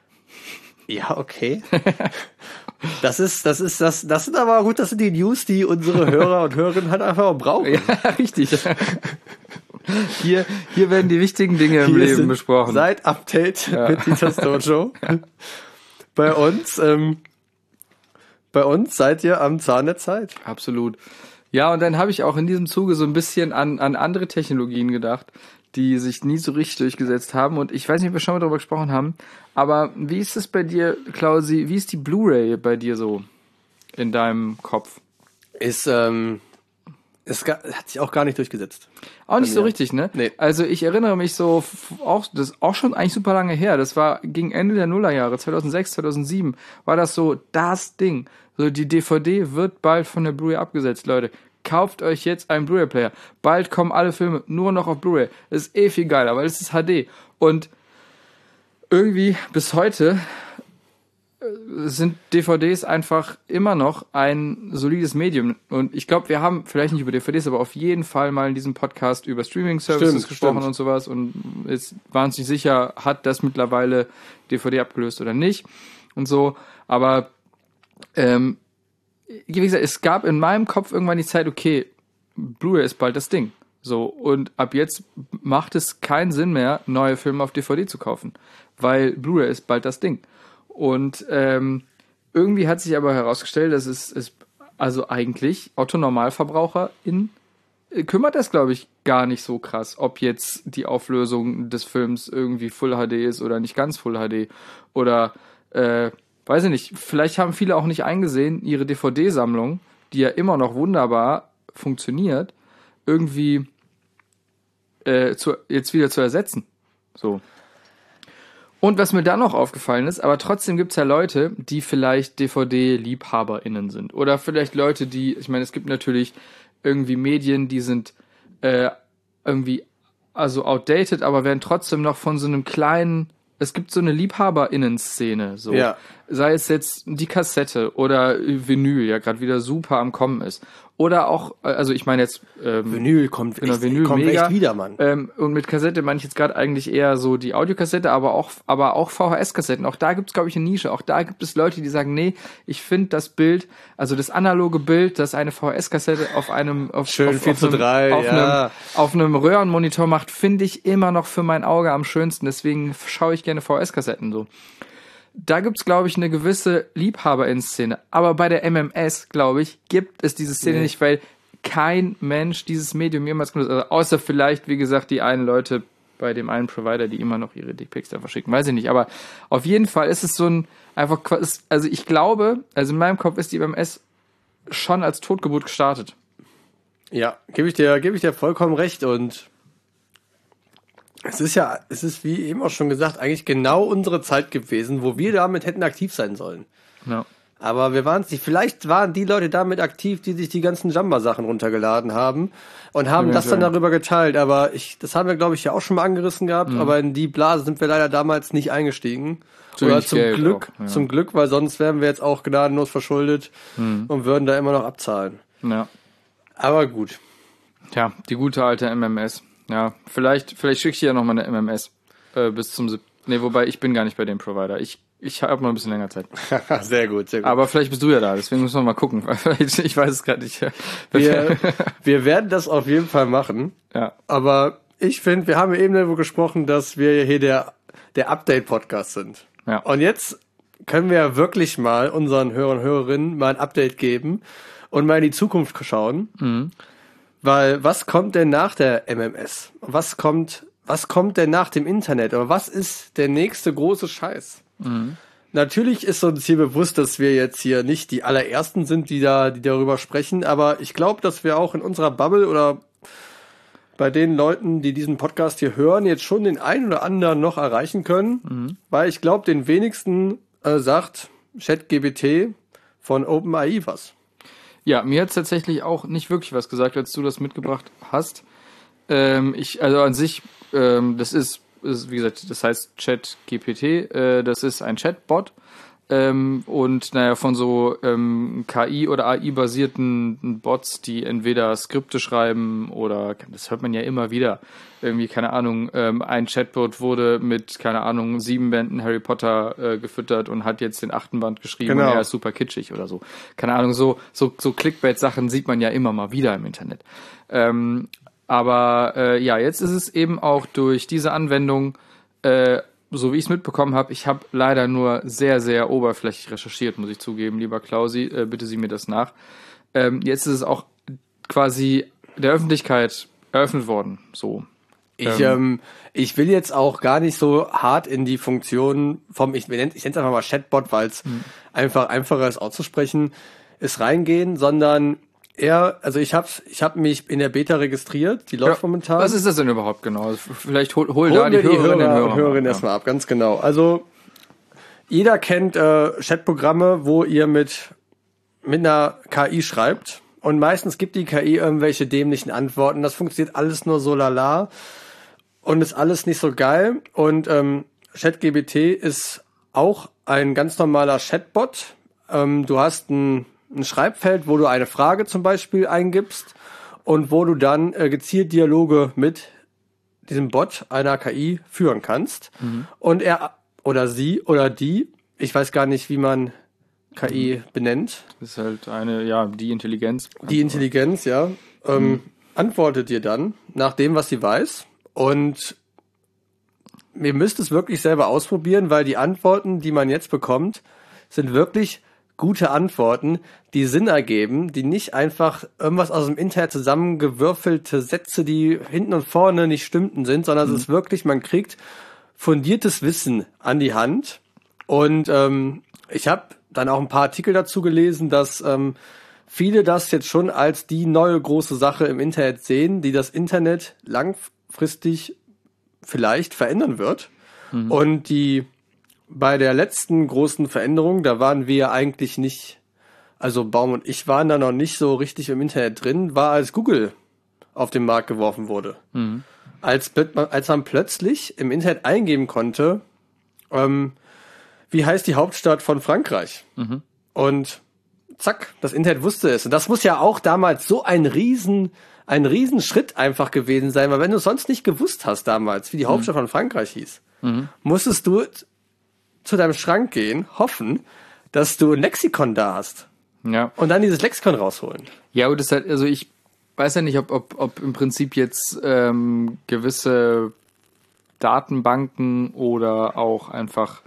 ja, okay. Das ist, das ist, das, das sind aber gut, das sind die News, die unsere Hörer und Hörerinnen halt einfach auch brauchen. Ja, richtig. Hier, hier werden die wichtigen Dinge im Hier Leben besprochen. Seit Update ja. mit Dieters Dojo. Bei uns, ähm, Bei uns seid ihr am Zahn der Zeit. Absolut. Ja, und dann habe ich auch in diesem Zuge so ein bisschen an, an andere Technologien gedacht, die sich nie so richtig durchgesetzt haben. Und ich weiß nicht, ob wir schon mal darüber gesprochen haben, aber wie ist es bei dir, Klausi, wie ist die Blu-ray bei dir so in deinem Kopf? Ist, ähm, es hat sich auch gar nicht durchgesetzt. Auch nicht so richtig, ne? Nee. Also ich erinnere mich so, auch das ist auch schon eigentlich super lange her, das war gegen Ende der Nullerjahre, zweitausendsechs, zweitausendsieben, war das so das Ding. So, die D V D wird bald von der Blu-ray abgesetzt, Leute. Kauft euch jetzt einen Blu-ray-Player. Bald kommen alle Filme nur noch auf Blu-ray. Das ist eh viel geiler, weil es ist H D. Und irgendwie bis heute sind D V Ds einfach immer noch ein solides Medium. Und ich glaube, wir haben vielleicht nicht über D V Ds, aber auf jeden Fall mal in diesem Podcast über Streaming-Services Stimmt, gesprochen stimmt. und sowas. Und jetzt waren uns nicht sicher, hat das mittlerweile D V D abgelöst oder nicht und so. Aber ähm, wie gesagt, es gab in meinem Kopf irgendwann die Zeit, okay, Blu-ray ist bald das Ding. So, und ab jetzt macht es keinen Sinn mehr, neue Filme auf D V D zu kaufen, weil Blu-ray ist bald das Ding. Und ähm, irgendwie hat sich aber herausgestellt, dass es, es also eigentlich Otto-Normalverbraucher-in äh, kümmert das, glaube ich, gar nicht so krass, ob jetzt die Auflösung des Films irgendwie Full H D ist oder nicht ganz Full H D. Oder, äh, weiß ich nicht, vielleicht haben viele auch nicht eingesehen, ihre D V D-Sammlung, die ja immer noch wunderbar funktioniert, irgendwie äh, zu, jetzt wieder zu ersetzen. So. Und was mir dann noch aufgefallen ist, aber trotzdem gibt's ja Leute, die vielleicht D V D-LiebhaberInnen sind. Oder vielleicht Leute, die, ich meine, es gibt natürlich irgendwie Medien, die sind äh, irgendwie also outdated, aber werden trotzdem noch von so einem kleinen, es gibt so eine LiebhaberInnen-Szene, so. Ja. Sei es jetzt die Kassette oder Vinyl, ja gerade wieder super am Kommen ist. Oder auch, also ich meine jetzt ähm, Vinyl kommt genau, echt, Vinyl kommt mega. echt wieder, Mann. Ähm, und mit Kassette meine ich jetzt gerade eigentlich eher so die Audiokassette, aber auch aber auch V H S-Kassetten. Auch da gibt's, glaube ich, eine Nische. Auch da gibt es Leute, die sagen, nee, ich finde das Bild, also das analoge Bild, das eine V H S-Kassette auf einem auf, Schön auf, vier auf zu einem, drei, auf, ja. einem, auf einem Röhrenmonitor macht, finde ich immer noch für mein Auge am schönsten. Deswegen schaue ich gerne V H S-Kassetten so. Da gibt's, glaube ich, eine gewisse Liebhaber-in-Szene. Aber bei der M M S, glaube ich, gibt es diese Szene Nee. nicht, weil kein Mensch dieses Medium jemals genutzt hat. Also außer vielleicht, wie gesagt, die einen Leute bei dem einen Provider, die immer noch ihre Dickpics da verschicken. Weiß ich nicht. Aber auf jeden Fall ist es so ein einfach, also ich glaube, also in meinem Kopf ist die M M S schon als Totgeburt gestartet. Ja, gebe ich dir, gebe ich dir vollkommen recht. Und es ist ja, es ist wie eben auch schon gesagt, eigentlich genau unsere Zeit gewesen, wo wir damit hätten aktiv sein sollen. Ja. Aber wir waren es nicht. Vielleicht waren die Leute damit aktiv, die sich die ganzen Jamba-Sachen runtergeladen haben und haben das dann darüber geteilt. Aber ich, das haben wir, glaube ich, ja auch schon mal angerissen gehabt. Mhm. Aber in die Blase sind wir leider damals nicht eingestiegen. Zu Oder wenig zum Geld Glück, auch, ja. zum Glück, weil sonst wären wir jetzt auch gnadenlos verschuldet Mhm. und würden da immer noch abzahlen. Ja. Aber gut. Tja, die gute alte M M S. Ja, vielleicht, vielleicht schicke ich dir ja noch mal eine M M S äh, bis zum siebten. Nee, wobei ich bin gar nicht bei dem Provider. Ich Ich habe noch ein bisschen länger Zeit. Sehr gut, sehr gut. Aber vielleicht bist du ja da, deswegen müssen wir mal gucken. Ich weiß es gerade nicht. Wir, wir werden das auf jeden Fall machen. Ja. Aber ich finde, wir haben ja eben darüber gesprochen, dass wir hier der, der Update-Podcast sind. Ja. Und jetzt können wir ja wirklich mal unseren Hörern und Hörerinnen mal ein Update geben und mal in die Zukunft schauen. Mhm. Weil was kommt denn nach der M M S? Was kommt, was kommt denn nach dem Internet? Oder was ist der nächste große Scheiß? Mhm. Natürlich ist uns hier bewusst, dass wir jetzt hier nicht die allerersten sind, die da, die darüber sprechen, aber ich glaube, dass wir auch in unserer Bubble oder bei den Leuten, die diesen Podcast hier hören, jetzt schon den einen oder anderen noch erreichen können, Mhm. weil ich glaube, den wenigsten äh, sagt ChatGPT von OpenAI was. Ja, mir hat's tatsächlich auch nicht wirklich was gesagt, als du das mitgebracht hast. Ähm, ich, also an sich, ähm, das ist, ist, wie gesagt, das heißt ChatGPT, äh, das ist ein Chatbot. Ähm, und naja, von so ähm, K I- oder A I-basierten Bots, die entweder Skripte schreiben oder, das hört man ja immer wieder, irgendwie, keine Ahnung, ähm, ein Chatbot wurde mit, keine Ahnung, sieben Bänden Harry Potter äh, gefüttert und hat jetzt den achten Band geschrieben Genau. und er ist super kitschig oder so. Keine Ahnung, so, so, so Clickbait-Sachen sieht man ja immer mal wieder im Internet. Ähm, aber äh, ja, jetzt ist es eben auch durch diese Anwendung äh, so wie ich es mitbekommen habe, ich habe leider nur sehr, sehr oberflächlich recherchiert, muss ich zugeben, lieber Klausi, äh, bitte sieh mir das nach. Ähm, jetzt ist es auch quasi der Öffentlichkeit eröffnet worden, so. Ich, ähm, ich will jetzt auch gar nicht so hart in die Funktion vom, ich nenne ich nenne es einfach mal Chatbot, weil es mhm. einfach einfacher ist auszusprechen, ist reingehen, sondern eher, also ich hab's, ich habe mich in der Beta registriert, die läuft ja, momentan. Was ist das denn überhaupt genau? Vielleicht hol, hol Holen da die, wir die Hörerinnen Hörer Hörer und Hörerinnen ja. erstmal ab, ganz genau. Also jeder kennt äh, Chatprogramme, wo ihr mit mit einer K I schreibt und meistens gibt die K I irgendwelche dämlichen Antworten. Das funktioniert alles nur so lala und ist alles nicht so geil. Und ähm, ChatGPT ist auch ein ganz normaler Chatbot. Ähm, du hast ein, ein Schreibfeld, wo du eine Frage zum Beispiel eingibst und wo du dann äh, gezielt Dialoge mit diesem Bot einer K I führen kannst. Mhm. Und er oder sie oder die, ich weiß gar nicht, wie man K I mhm. benennt. Das ist halt eine, ja, die Intelligenz. Die Intelligenz, ja. Ähm, mhm. antwortet dir dann nach dem, was sie weiß. Und ihr müsst es wirklich selber ausprobieren, weil die Antworten, die man jetzt bekommt, sind wirklich gute Antworten, die Sinn ergeben, die nicht einfach irgendwas aus dem Internet zusammengewürfelte Sätze, die hinten und vorne nicht stimmten sind, sondern mhm. es ist wirklich, man kriegt fundiertes Wissen an die Hand. Und ähm, ich habe dann auch ein paar Artikel dazu gelesen, dass ähm, viele das jetzt schon als die neue große Sache im Internet sehen, die das Internet langfristig vielleicht verändern wird. Mhm. Und die bei der letzten großen Veränderung, da waren wir eigentlich nicht, also Baum und ich waren da noch nicht so richtig im Internet drin, war als Google auf den Markt geworfen wurde. Mhm. Als, als man plötzlich im Internet eingeben konnte, ähm, wie heißt die Hauptstadt von Frankreich? Mhm. Und zack, das Internet wusste es. Und das muss ja auch damals so ein riesen, ein riesen Schritt einfach gewesen sein, weil wenn du es sonst nicht gewusst hast damals, wie die Hauptstadt mhm. von Frankreich hieß, mhm. musstest du zu deinem Schrank gehen, hoffen, dass du ein Lexikon da hast. Ja. Und dann dieses Lexikon rausholen. Ja, und das halt, also ich weiß ja nicht, ob, ob, ob im Prinzip jetzt ähm, gewisse Datenbanken oder auch einfach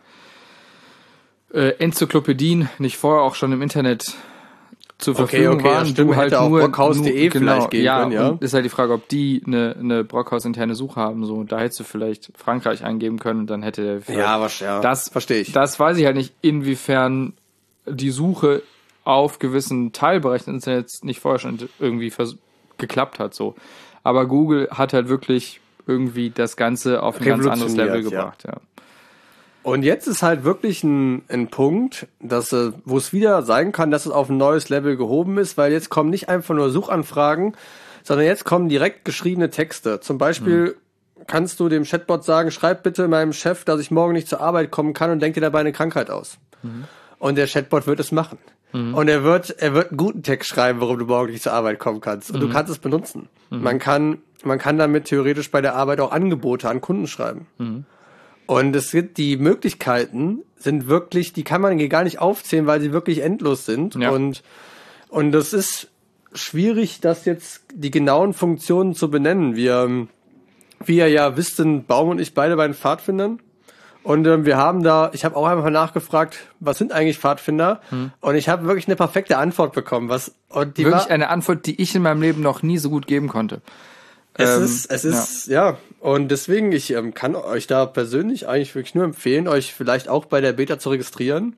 äh, Enzyklopädien nicht vorher auch schon im Internet zur Verfügung okay, okay, waren. Ja, stimmt, du halt hätte nur, auch brockhaus punkt de nur, genau, vielleicht gehen ja, können, ja. Und ist halt die Frage, ob die eine, eine Brockhaus-interne Suche haben. So, da hättest du vielleicht Frankreich eingeben können und dann hätte der ja, was, ja, das verstehe ich. Das weiß ich halt nicht, inwiefern die Suche auf gewissen Teilbereichen des Internets nicht vorher schon irgendwie vers- geklappt hat. So, aber Google hat halt wirklich irgendwie das Ganze auf ein ganz anderes Level gebracht. Ja. Ja. Und jetzt ist halt wirklich ein, ein Punkt, dass, wo es wieder sein kann, dass es auf ein neues Level gehoben ist, weil jetzt kommen nicht einfach nur Suchanfragen, sondern jetzt kommen direkt geschriebene Texte. Zum Beispiel mhm. kannst du dem Chatbot sagen, schreib bitte meinem Chef, dass ich morgen nicht zur Arbeit kommen kann und denk dir dabei eine Krankheit aus. Mhm. Und der Chatbot wird es machen. Mhm. Und er wird, er wird einen guten Text schreiben, warum du morgen nicht zur Arbeit kommen kannst. Und mhm. du kannst es benutzen. Mhm. Man kann, man kann damit theoretisch bei der Arbeit auch Angebote an Kunden schreiben. Mhm. Und es gibt die Möglichkeiten, sind wirklich, die kann man hier gar nicht aufzählen, weil sie wirklich endlos sind. Ja. Und, und das ist schwierig, das jetzt die genauen Funktionen zu benennen. Wir, wie ihr ja wisst, sind Baum und ich beide bei den Pfadfindern. Und ähm, wir haben da, ich habe auch einfach nachgefragt, was sind eigentlich Pfadfinder? Hm. Und ich habe wirklich eine perfekte Antwort bekommen. Was, und die wirklich war, eine Antwort, die ich in meinem Leben noch nie so gut geben konnte. Es ähm, ist, es ist, ja. ja. Und deswegen, ich ähm, kann euch da persönlich eigentlich wirklich nur empfehlen, euch vielleicht auch bei der Beta zu registrieren,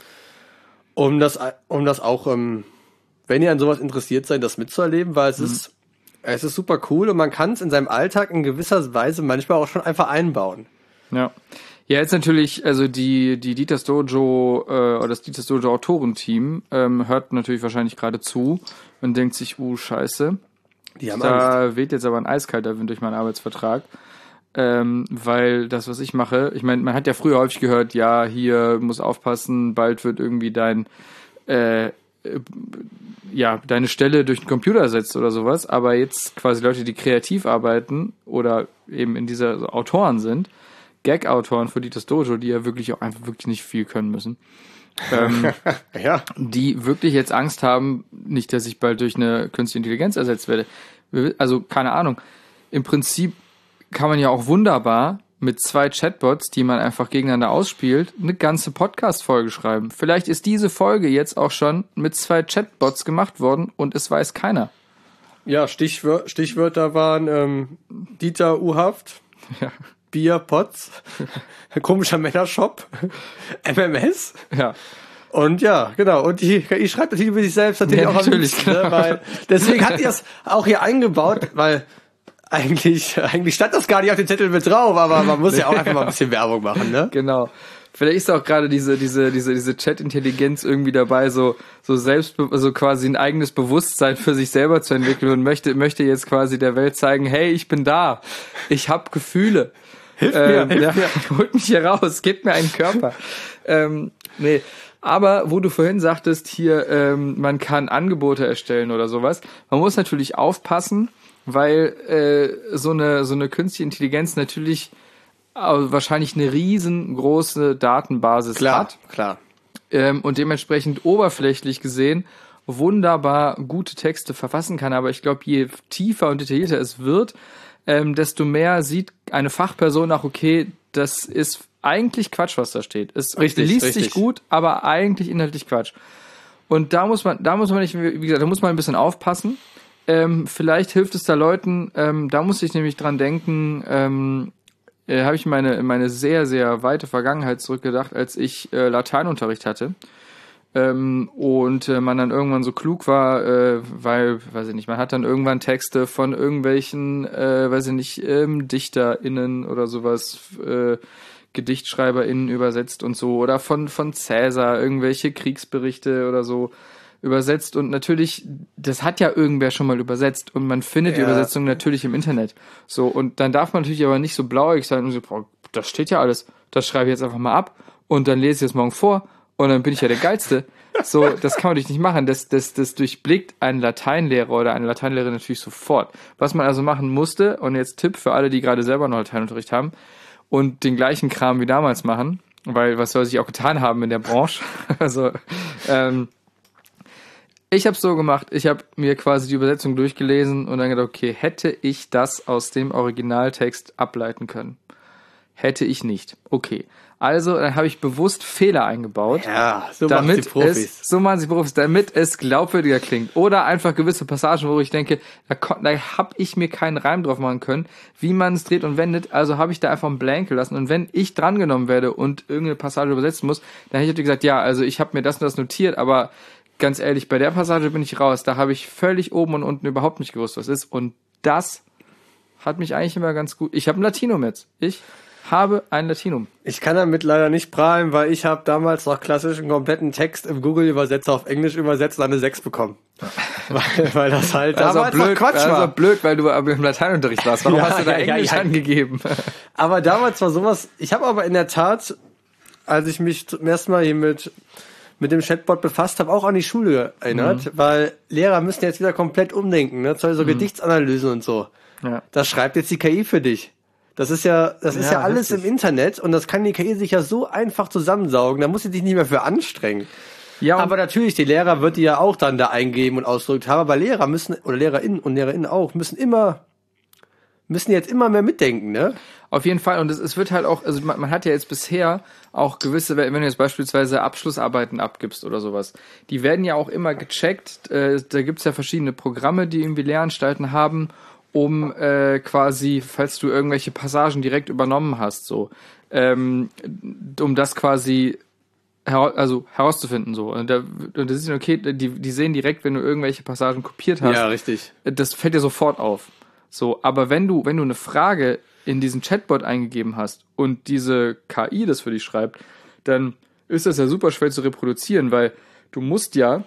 um das, um das auch, ähm, wenn ihr an sowas interessiert seid, das mitzuerleben, weil es mhm. ist, es ist super cool und man kann es in seinem Alltag in gewisser Weise manchmal auch schon einfach einbauen. Ja. Ja, jetzt natürlich, also die, die Dieters Dojo, äh, oder das Dieters Dojo Autorenteam, ähm, hört natürlich wahrscheinlich gerade zu und denkt sich, uh, scheiße. Die haben da Angst. Weht jetzt aber ein eiskalter Wind durch meinen Arbeitsvertrag, ähm, weil das, was ich mache, ich meine, man hat ja früher häufig gehört, ja, hier muss aufpassen, bald wird irgendwie dein, äh, ja, deine Stelle durch den Computer ersetzt oder sowas, aber jetzt quasi Leute, die kreativ arbeiten oder eben in dieser also Autoren sind, Gag-Autoren für Dieters Dojo, die ja wirklich auch einfach wirklich nicht viel können müssen. ähm, ja. Die wirklich jetzt Angst haben, nicht, dass ich bald durch eine künstliche Intelligenz ersetzt werde. Also, keine Ahnung. Im Prinzip kann man ja auch wunderbar mit zwei Chatbots, die man einfach gegeneinander ausspielt, eine ganze Podcast-Folge schreiben. Vielleicht ist diese Folge jetzt auch schon mit zwei Chatbots gemacht worden und es weiß keiner. Ja, Stichwör- Stichwörter waren ähm, Dieter U-Haft, ja. Bierpots, komischer Männershop, M M S. Ja. Und ja, genau. Und die K I schreibt natürlich über sich selbst natürlich ja, auch natürlich, am liebsten, ne? Weil deswegen hat die es auch hier eingebaut, weil eigentlich, eigentlich stand das gar nicht auf dem Zettel mit drauf, aber man muss ja auch einfach mal ein bisschen Werbung machen, ne? Genau. Vielleicht ist auch gerade diese, diese, diese, diese Chat-Intelligenz irgendwie dabei, so, so selbst, also quasi ein eigenes Bewusstsein für sich selber zu entwickeln und möchte, möchte jetzt quasi der Welt zeigen, hey, ich bin da. Ich hab Gefühle. Hilf ähm, mir, hilf ja, mir. holt mich hier raus, gebt mir einen Körper. ähm, nee, aber wo du vorhin sagtest, hier, ähm, man kann Angebote erstellen oder sowas, man muss natürlich aufpassen, weil äh, so eine so eine künstliche Intelligenz natürlich äh, wahrscheinlich eine riesengroße Datenbasis Klar, hat. klar. Ähm, und dementsprechend oberflächlich gesehen wunderbar gute Texte verfassen kann. Aber ich glaube, je tiefer und detaillierter es wird, ähm, desto mehr sieht eine Fachperson auch, okay, das ist eigentlich Quatsch, was da steht. Es Richtig, liest richtig. sich gut, aber eigentlich inhaltlich Quatsch. Und da muss man, da muss man nicht, wie gesagt, da muss man ein bisschen aufpassen. Ähm, vielleicht hilft es da Leuten, ähm, da muss ich nämlich dran denken, ähm, äh, habe ich meine, meine sehr, sehr weite Vergangenheit zurückgedacht, als ich äh, Lateinunterricht hatte. Ähm, und äh, man dann irgendwann so klug war, äh, weil, weiß ich nicht, man hat dann irgendwann Texte von irgendwelchen, äh, weiß ich nicht, ähm, DichterInnen oder sowas, äh, GedichtschreiberInnen übersetzt und so, oder von, von Cäsar, irgendwelche Kriegsberichte oder so übersetzt. Und natürlich, das hat ja irgendwer schon mal übersetzt und man findet die Ja. Übersetzung natürlich im Internet. So, und dann darf man natürlich aber nicht so blauäugig sein und so, boah, das steht ja alles, das schreibe ich jetzt einfach mal ab und dann lese ich es morgen vor. Und dann bin ich ja der Geilste. So, das kann man natürlich nicht machen. Das, das, das durchblickt ein Lateinlehrer oder eine Lateinlehrerin natürlich sofort. Was man also machen musste, und jetzt Tipp für alle, die gerade selber noch Lateinunterricht haben und den gleichen Kram wie damals machen, weil was soll sich auch getan haben in der Branche. Also, ähm, ich habe es so gemacht, ich habe mir quasi die Übersetzung durchgelesen und dann gedacht, okay, hätte ich das aus dem Originaltext ableiten können? Hätte ich nicht. Okay. Also, dann habe ich bewusst Fehler eingebaut. Ja, so damit machen die Profis. Es, so machen sie Profis, damit es glaubwürdiger klingt. Oder einfach gewisse Passagen, wo ich denke, da, da habe ich mir keinen Reim drauf machen können, wie man es dreht und wendet. Also habe ich da einfach einen Blank gelassen. Und wenn ich drangenommen werde und irgendeine Passage übersetzen muss, dann hätte ich gesagt, ja, also ich habe mir das und das notiert, aber ganz ehrlich, bei der Passage bin ich raus. Da habe ich völlig oben und unten überhaupt nicht gewusst, was ist. Und das hat mich eigentlich immer ganz gut... Ich habe ein Latinum jetzt. Ich habe ein Latinum. Ich kann damit leider nicht prahlen, weil ich habe damals noch klassisch einen kompletten Text im Google-Übersetzer auf Englisch übersetzt und eine sechs bekommen. weil, weil das halt Das ist auch damals blöd, noch Quatsch das ist war. auch blöd, weil du aber im Lateinunterricht warst. Warum Ja, hast du da ja, ja, Englisch ja. angegeben? Aber damals war sowas, ich habe aber in der Tat, als ich mich zum ersten Mal hier mit, mit dem Chatbot befasst habe, auch an die Schule erinnert, Mhm. weil Lehrer müssen jetzt wieder komplett umdenken, ne? Zum Beispiel so Mhm. Gedichtsanalysen und so. Ja. Das schreibt jetzt die K I für dich. Das ist ja, das ist Ja, ja alles heftig. im Internet und das kann die K I sich ja so einfach zusammensaugen, da muss sie dich nicht mehr für anstrengen. Ja, Aber natürlich, die Lehrer wird die ja auch dann da eingeben und ausgedrückt haben, aber Lehrer müssen, oder LehrerInnen und LehrerInnen auch, müssen immer, müssen jetzt immer mehr mitdenken, ne? auf jeden Fall. Und es, es wird halt auch, also man, man hat ja jetzt bisher auch gewisse, wenn du jetzt beispielsweise Abschlussarbeiten abgibst oder sowas, die werden ja auch immer gecheckt. Äh, da gibt's ja verschiedene Programme, die irgendwie Lehranstalten haben, um äh, quasi, falls du irgendwelche Passagen direkt übernommen hast, so, ähm, um das quasi hera- also herauszufinden, so. Und da, und das ist okay, die, die sehen direkt, wenn du irgendwelche Passagen kopiert hast. Ja, richtig. Das fällt dir sofort auf. So, aber wenn du, wenn du eine Frage in diesen Chatbot eingegeben hast und diese K I das für dich schreibt, dann ist das ja super schwer zu reproduzieren, weil du musst ja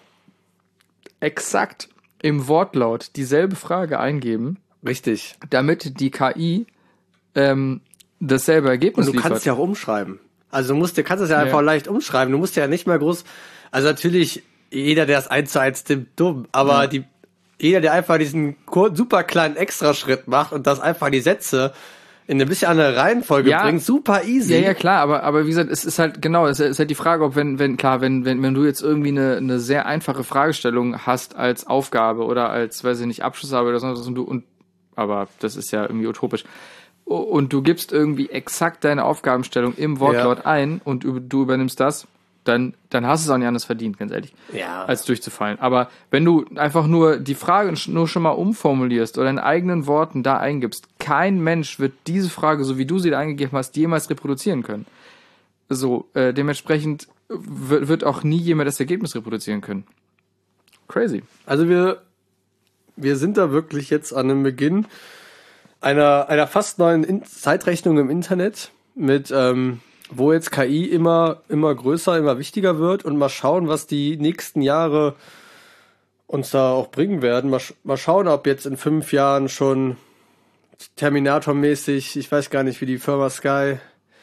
exakt im Wortlaut dieselbe Frage eingeben, Richtig. damit die K I ähm, dasselbe Ergebnis Und du liefert. kannst ja auch umschreiben. Also du musst, du kannst es ja einfach Ja. leicht umschreiben. Du musst ja nicht mehr groß, also natürlich, jeder, der es eins zu eins tippt, dumm, aber Ja. die, jeder, der einfach diesen kur- super kleinen Extraschritt macht und das einfach die Sätze in eine bisschen andere Reihenfolge Ja. bringt, super easy. Ja, ja, klar, aber, aber wie gesagt, es ist halt, genau, es ist halt die Frage, ob wenn, wenn, klar, wenn, wenn, wenn du jetzt irgendwie eine, eine sehr einfache Fragestellung hast als Aufgabe oder als, weiß ich nicht, Abschlussarbeit oder sonst was und du, und, aber das ist ja irgendwie utopisch. Und du gibst irgendwie exakt deine Aufgabenstellung im Wortlaut Ja. ein und du, du übernimmst das, dann, dann hast du es auch nicht anders verdient, ganz ehrlich, Ja. als durchzufallen. Aber wenn du einfach nur die Frage nur schon mal umformulierst oder in eigenen Worten da eingibst, kein Mensch wird diese Frage, so wie du sie da eingegeben hast, jemals reproduzieren können. So, äh, dementsprechend wird, wird auch nie jemand das Ergebnis reproduzieren können. Crazy. Also wir, wir sind da wirklich jetzt an dem Beginn einer, einer fast neuen In- Zeitrechnung im Internet mit, ähm, wo jetzt K I immer, immer größer, immer wichtiger wird und mal schauen, was die nächsten Jahre uns da auch bringen werden. Mal, sch- mal schauen, ob jetzt in fünf Jahren schon Terminator-mäßig, ich weiß gar nicht, wie die Firma Sky,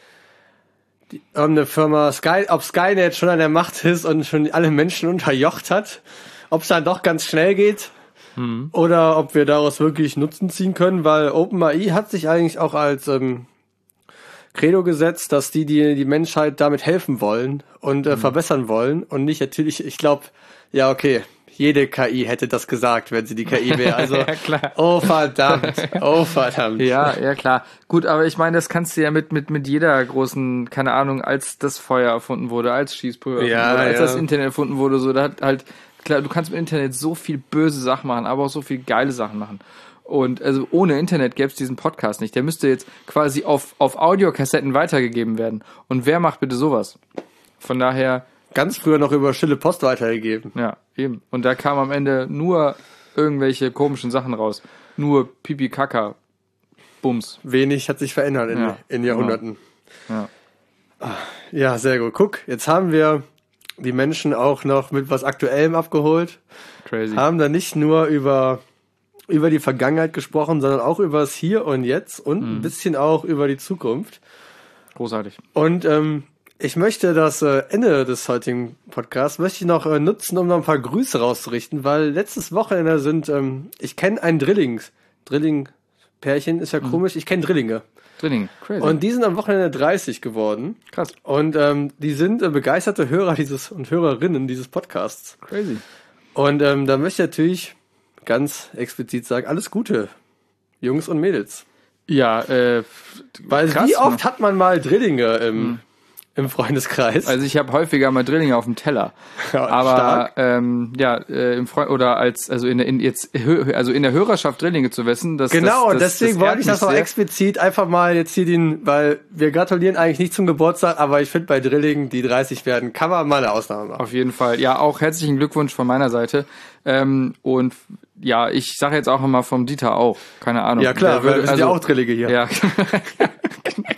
die, eine Firma Sky, ob Skynet schon an der Macht ist und schon alle Menschen unterjocht hat, ob es dann doch ganz schnell geht. Hm. Oder ob wir daraus wirklich Nutzen ziehen können, weil OpenAI hat sich eigentlich auch als ähm, Credo gesetzt, dass die, die die Menschheit damit helfen wollen und äh, hm. verbessern wollen und nicht natürlich, ich glaube, ja okay, jede K I hätte das gesagt, wenn sie die K I wäre. Also, ja, klar. oh verdammt, oh verdammt. Ja, ja klar. Gut, aber ich meine, das kannst du ja mit mit mit jeder großen, keine Ahnung, als das Feuer erfunden wurde, als Schießpulver, ja, oder als ja. das Internet erfunden wurde, so, da hat halt, klar, du kannst mit Internet so viel böse Sachen machen, aber auch so viel geile Sachen machen. Und also ohne Internet gäbe es diesen Podcast nicht. Der müsste jetzt quasi auf auf Audiokassetten weitergegeben werden. Und wer macht bitte sowas? Von daher... Ganz früher noch über stille Post weitergegeben. Ja, eben. Und da kam am Ende nur irgendwelche komischen Sachen raus. Nur Pipi, Kaka, Bums. Wenig hat sich verändert in, ja, in Jahrhunderten. Ja. Ja, sehr gut. Guck, jetzt haben wir die Menschen auch noch mit was Aktuellem abgeholt. Crazy. Haben da nicht nur über, über die Vergangenheit gesprochen, sondern auch über das Hier und Jetzt und mhm. ein bisschen auch über die Zukunft. Großartig. Und ähm, ich möchte das äh, Ende des heutigen Podcasts möchte ich noch äh, nutzen, um noch ein paar Grüße rauszurichten, weil letztes Wochenende sind, ähm, ich kenne ein Drillings, Drilling-Pärchen, ist ja mhm. komisch, ich kenne Drillinge. Drilling, crazy. Und die sind am Wochenende dreißig geworden. Krass. Und ähm, die sind äh, begeisterte Hörer dieses und Hörerinnen dieses Podcasts. Crazy. Und ähm, da möchte ich natürlich ganz explizit sagen, alles Gute, Jungs und Mädels. Ja, äh, weil krass, wie oft ne? hat man mal Drillinge im... Mhm. Im Freundeskreis. Also ich habe häufiger mal Drillinge auf dem Teller, ja, aber ähm, ja äh, im Freund oder als also in, in jetzt also in der Hörerschaft Drillinge zu wissen, das genau das, das, deswegen das wollte ich das auch sehr. explizit einfach mal jetzt hier den, weil wir gratulieren eigentlich nicht zum Geburtstag, aber ich finde bei Drillingen, die dreißig werden, kann man mal eine Ausnahme machen. Auf jeden Fall, ja, auch herzlichen Glückwunsch von meiner Seite ähm, und ja, ich sage jetzt auch immer vom Dieter auch, keine Ahnung. Ja klar, würde, wir sind also, ja auch Drillinge hier. Ja, genau.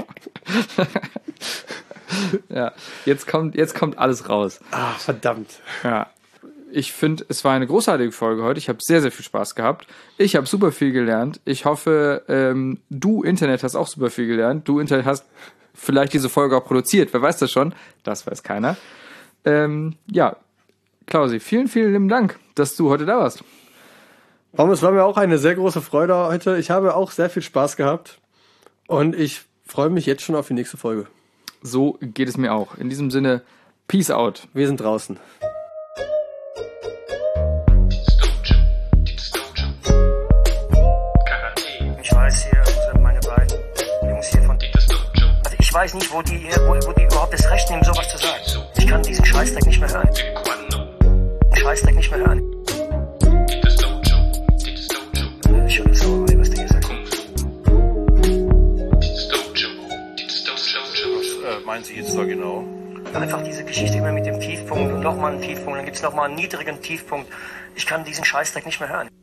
Ja, jetzt kommt, jetzt kommt alles raus. Ah, verdammt. Ja, ich finde, es war eine großartige Folge heute. Ich habe sehr, sehr viel Spaß gehabt. Ich habe super viel gelernt. Ich hoffe, ähm, du Internet hast auch super viel gelernt. Du Internet hast vielleicht diese Folge auch produziert. Wer weiß das schon? Das weiß keiner. Ähm, ja, Klausi, vielen, vielen lieben Dank, dass du heute da warst. Warum, es war mir auch eine sehr große Freude heute. Ich habe auch sehr viel Spaß gehabt. Und ich freue mich jetzt schon auf die nächste Folge. So geht es mir auch. In diesem Sinne, Peace out. Wir sind draußen. Ich weiß hier, sind meine beiden Jungs hier von... Also ich weiß nicht, wo die, wo, wo die überhaupt das Recht nehmen, sowas zu sagen. Ich kann diesen Scheißdreck nicht mehr hören. Den Scheißdreck nicht mehr hören. Ich höre so, was der gesagt hat. Meinen Sie jetzt da genau? Einfach diese Geschichte immer mit dem Tiefpunkt und nochmal einen Tiefpunkt, dann gibt's nochmal einen niedrigen Tiefpunkt. Ich kann diesen Scheißdreck nicht mehr hören.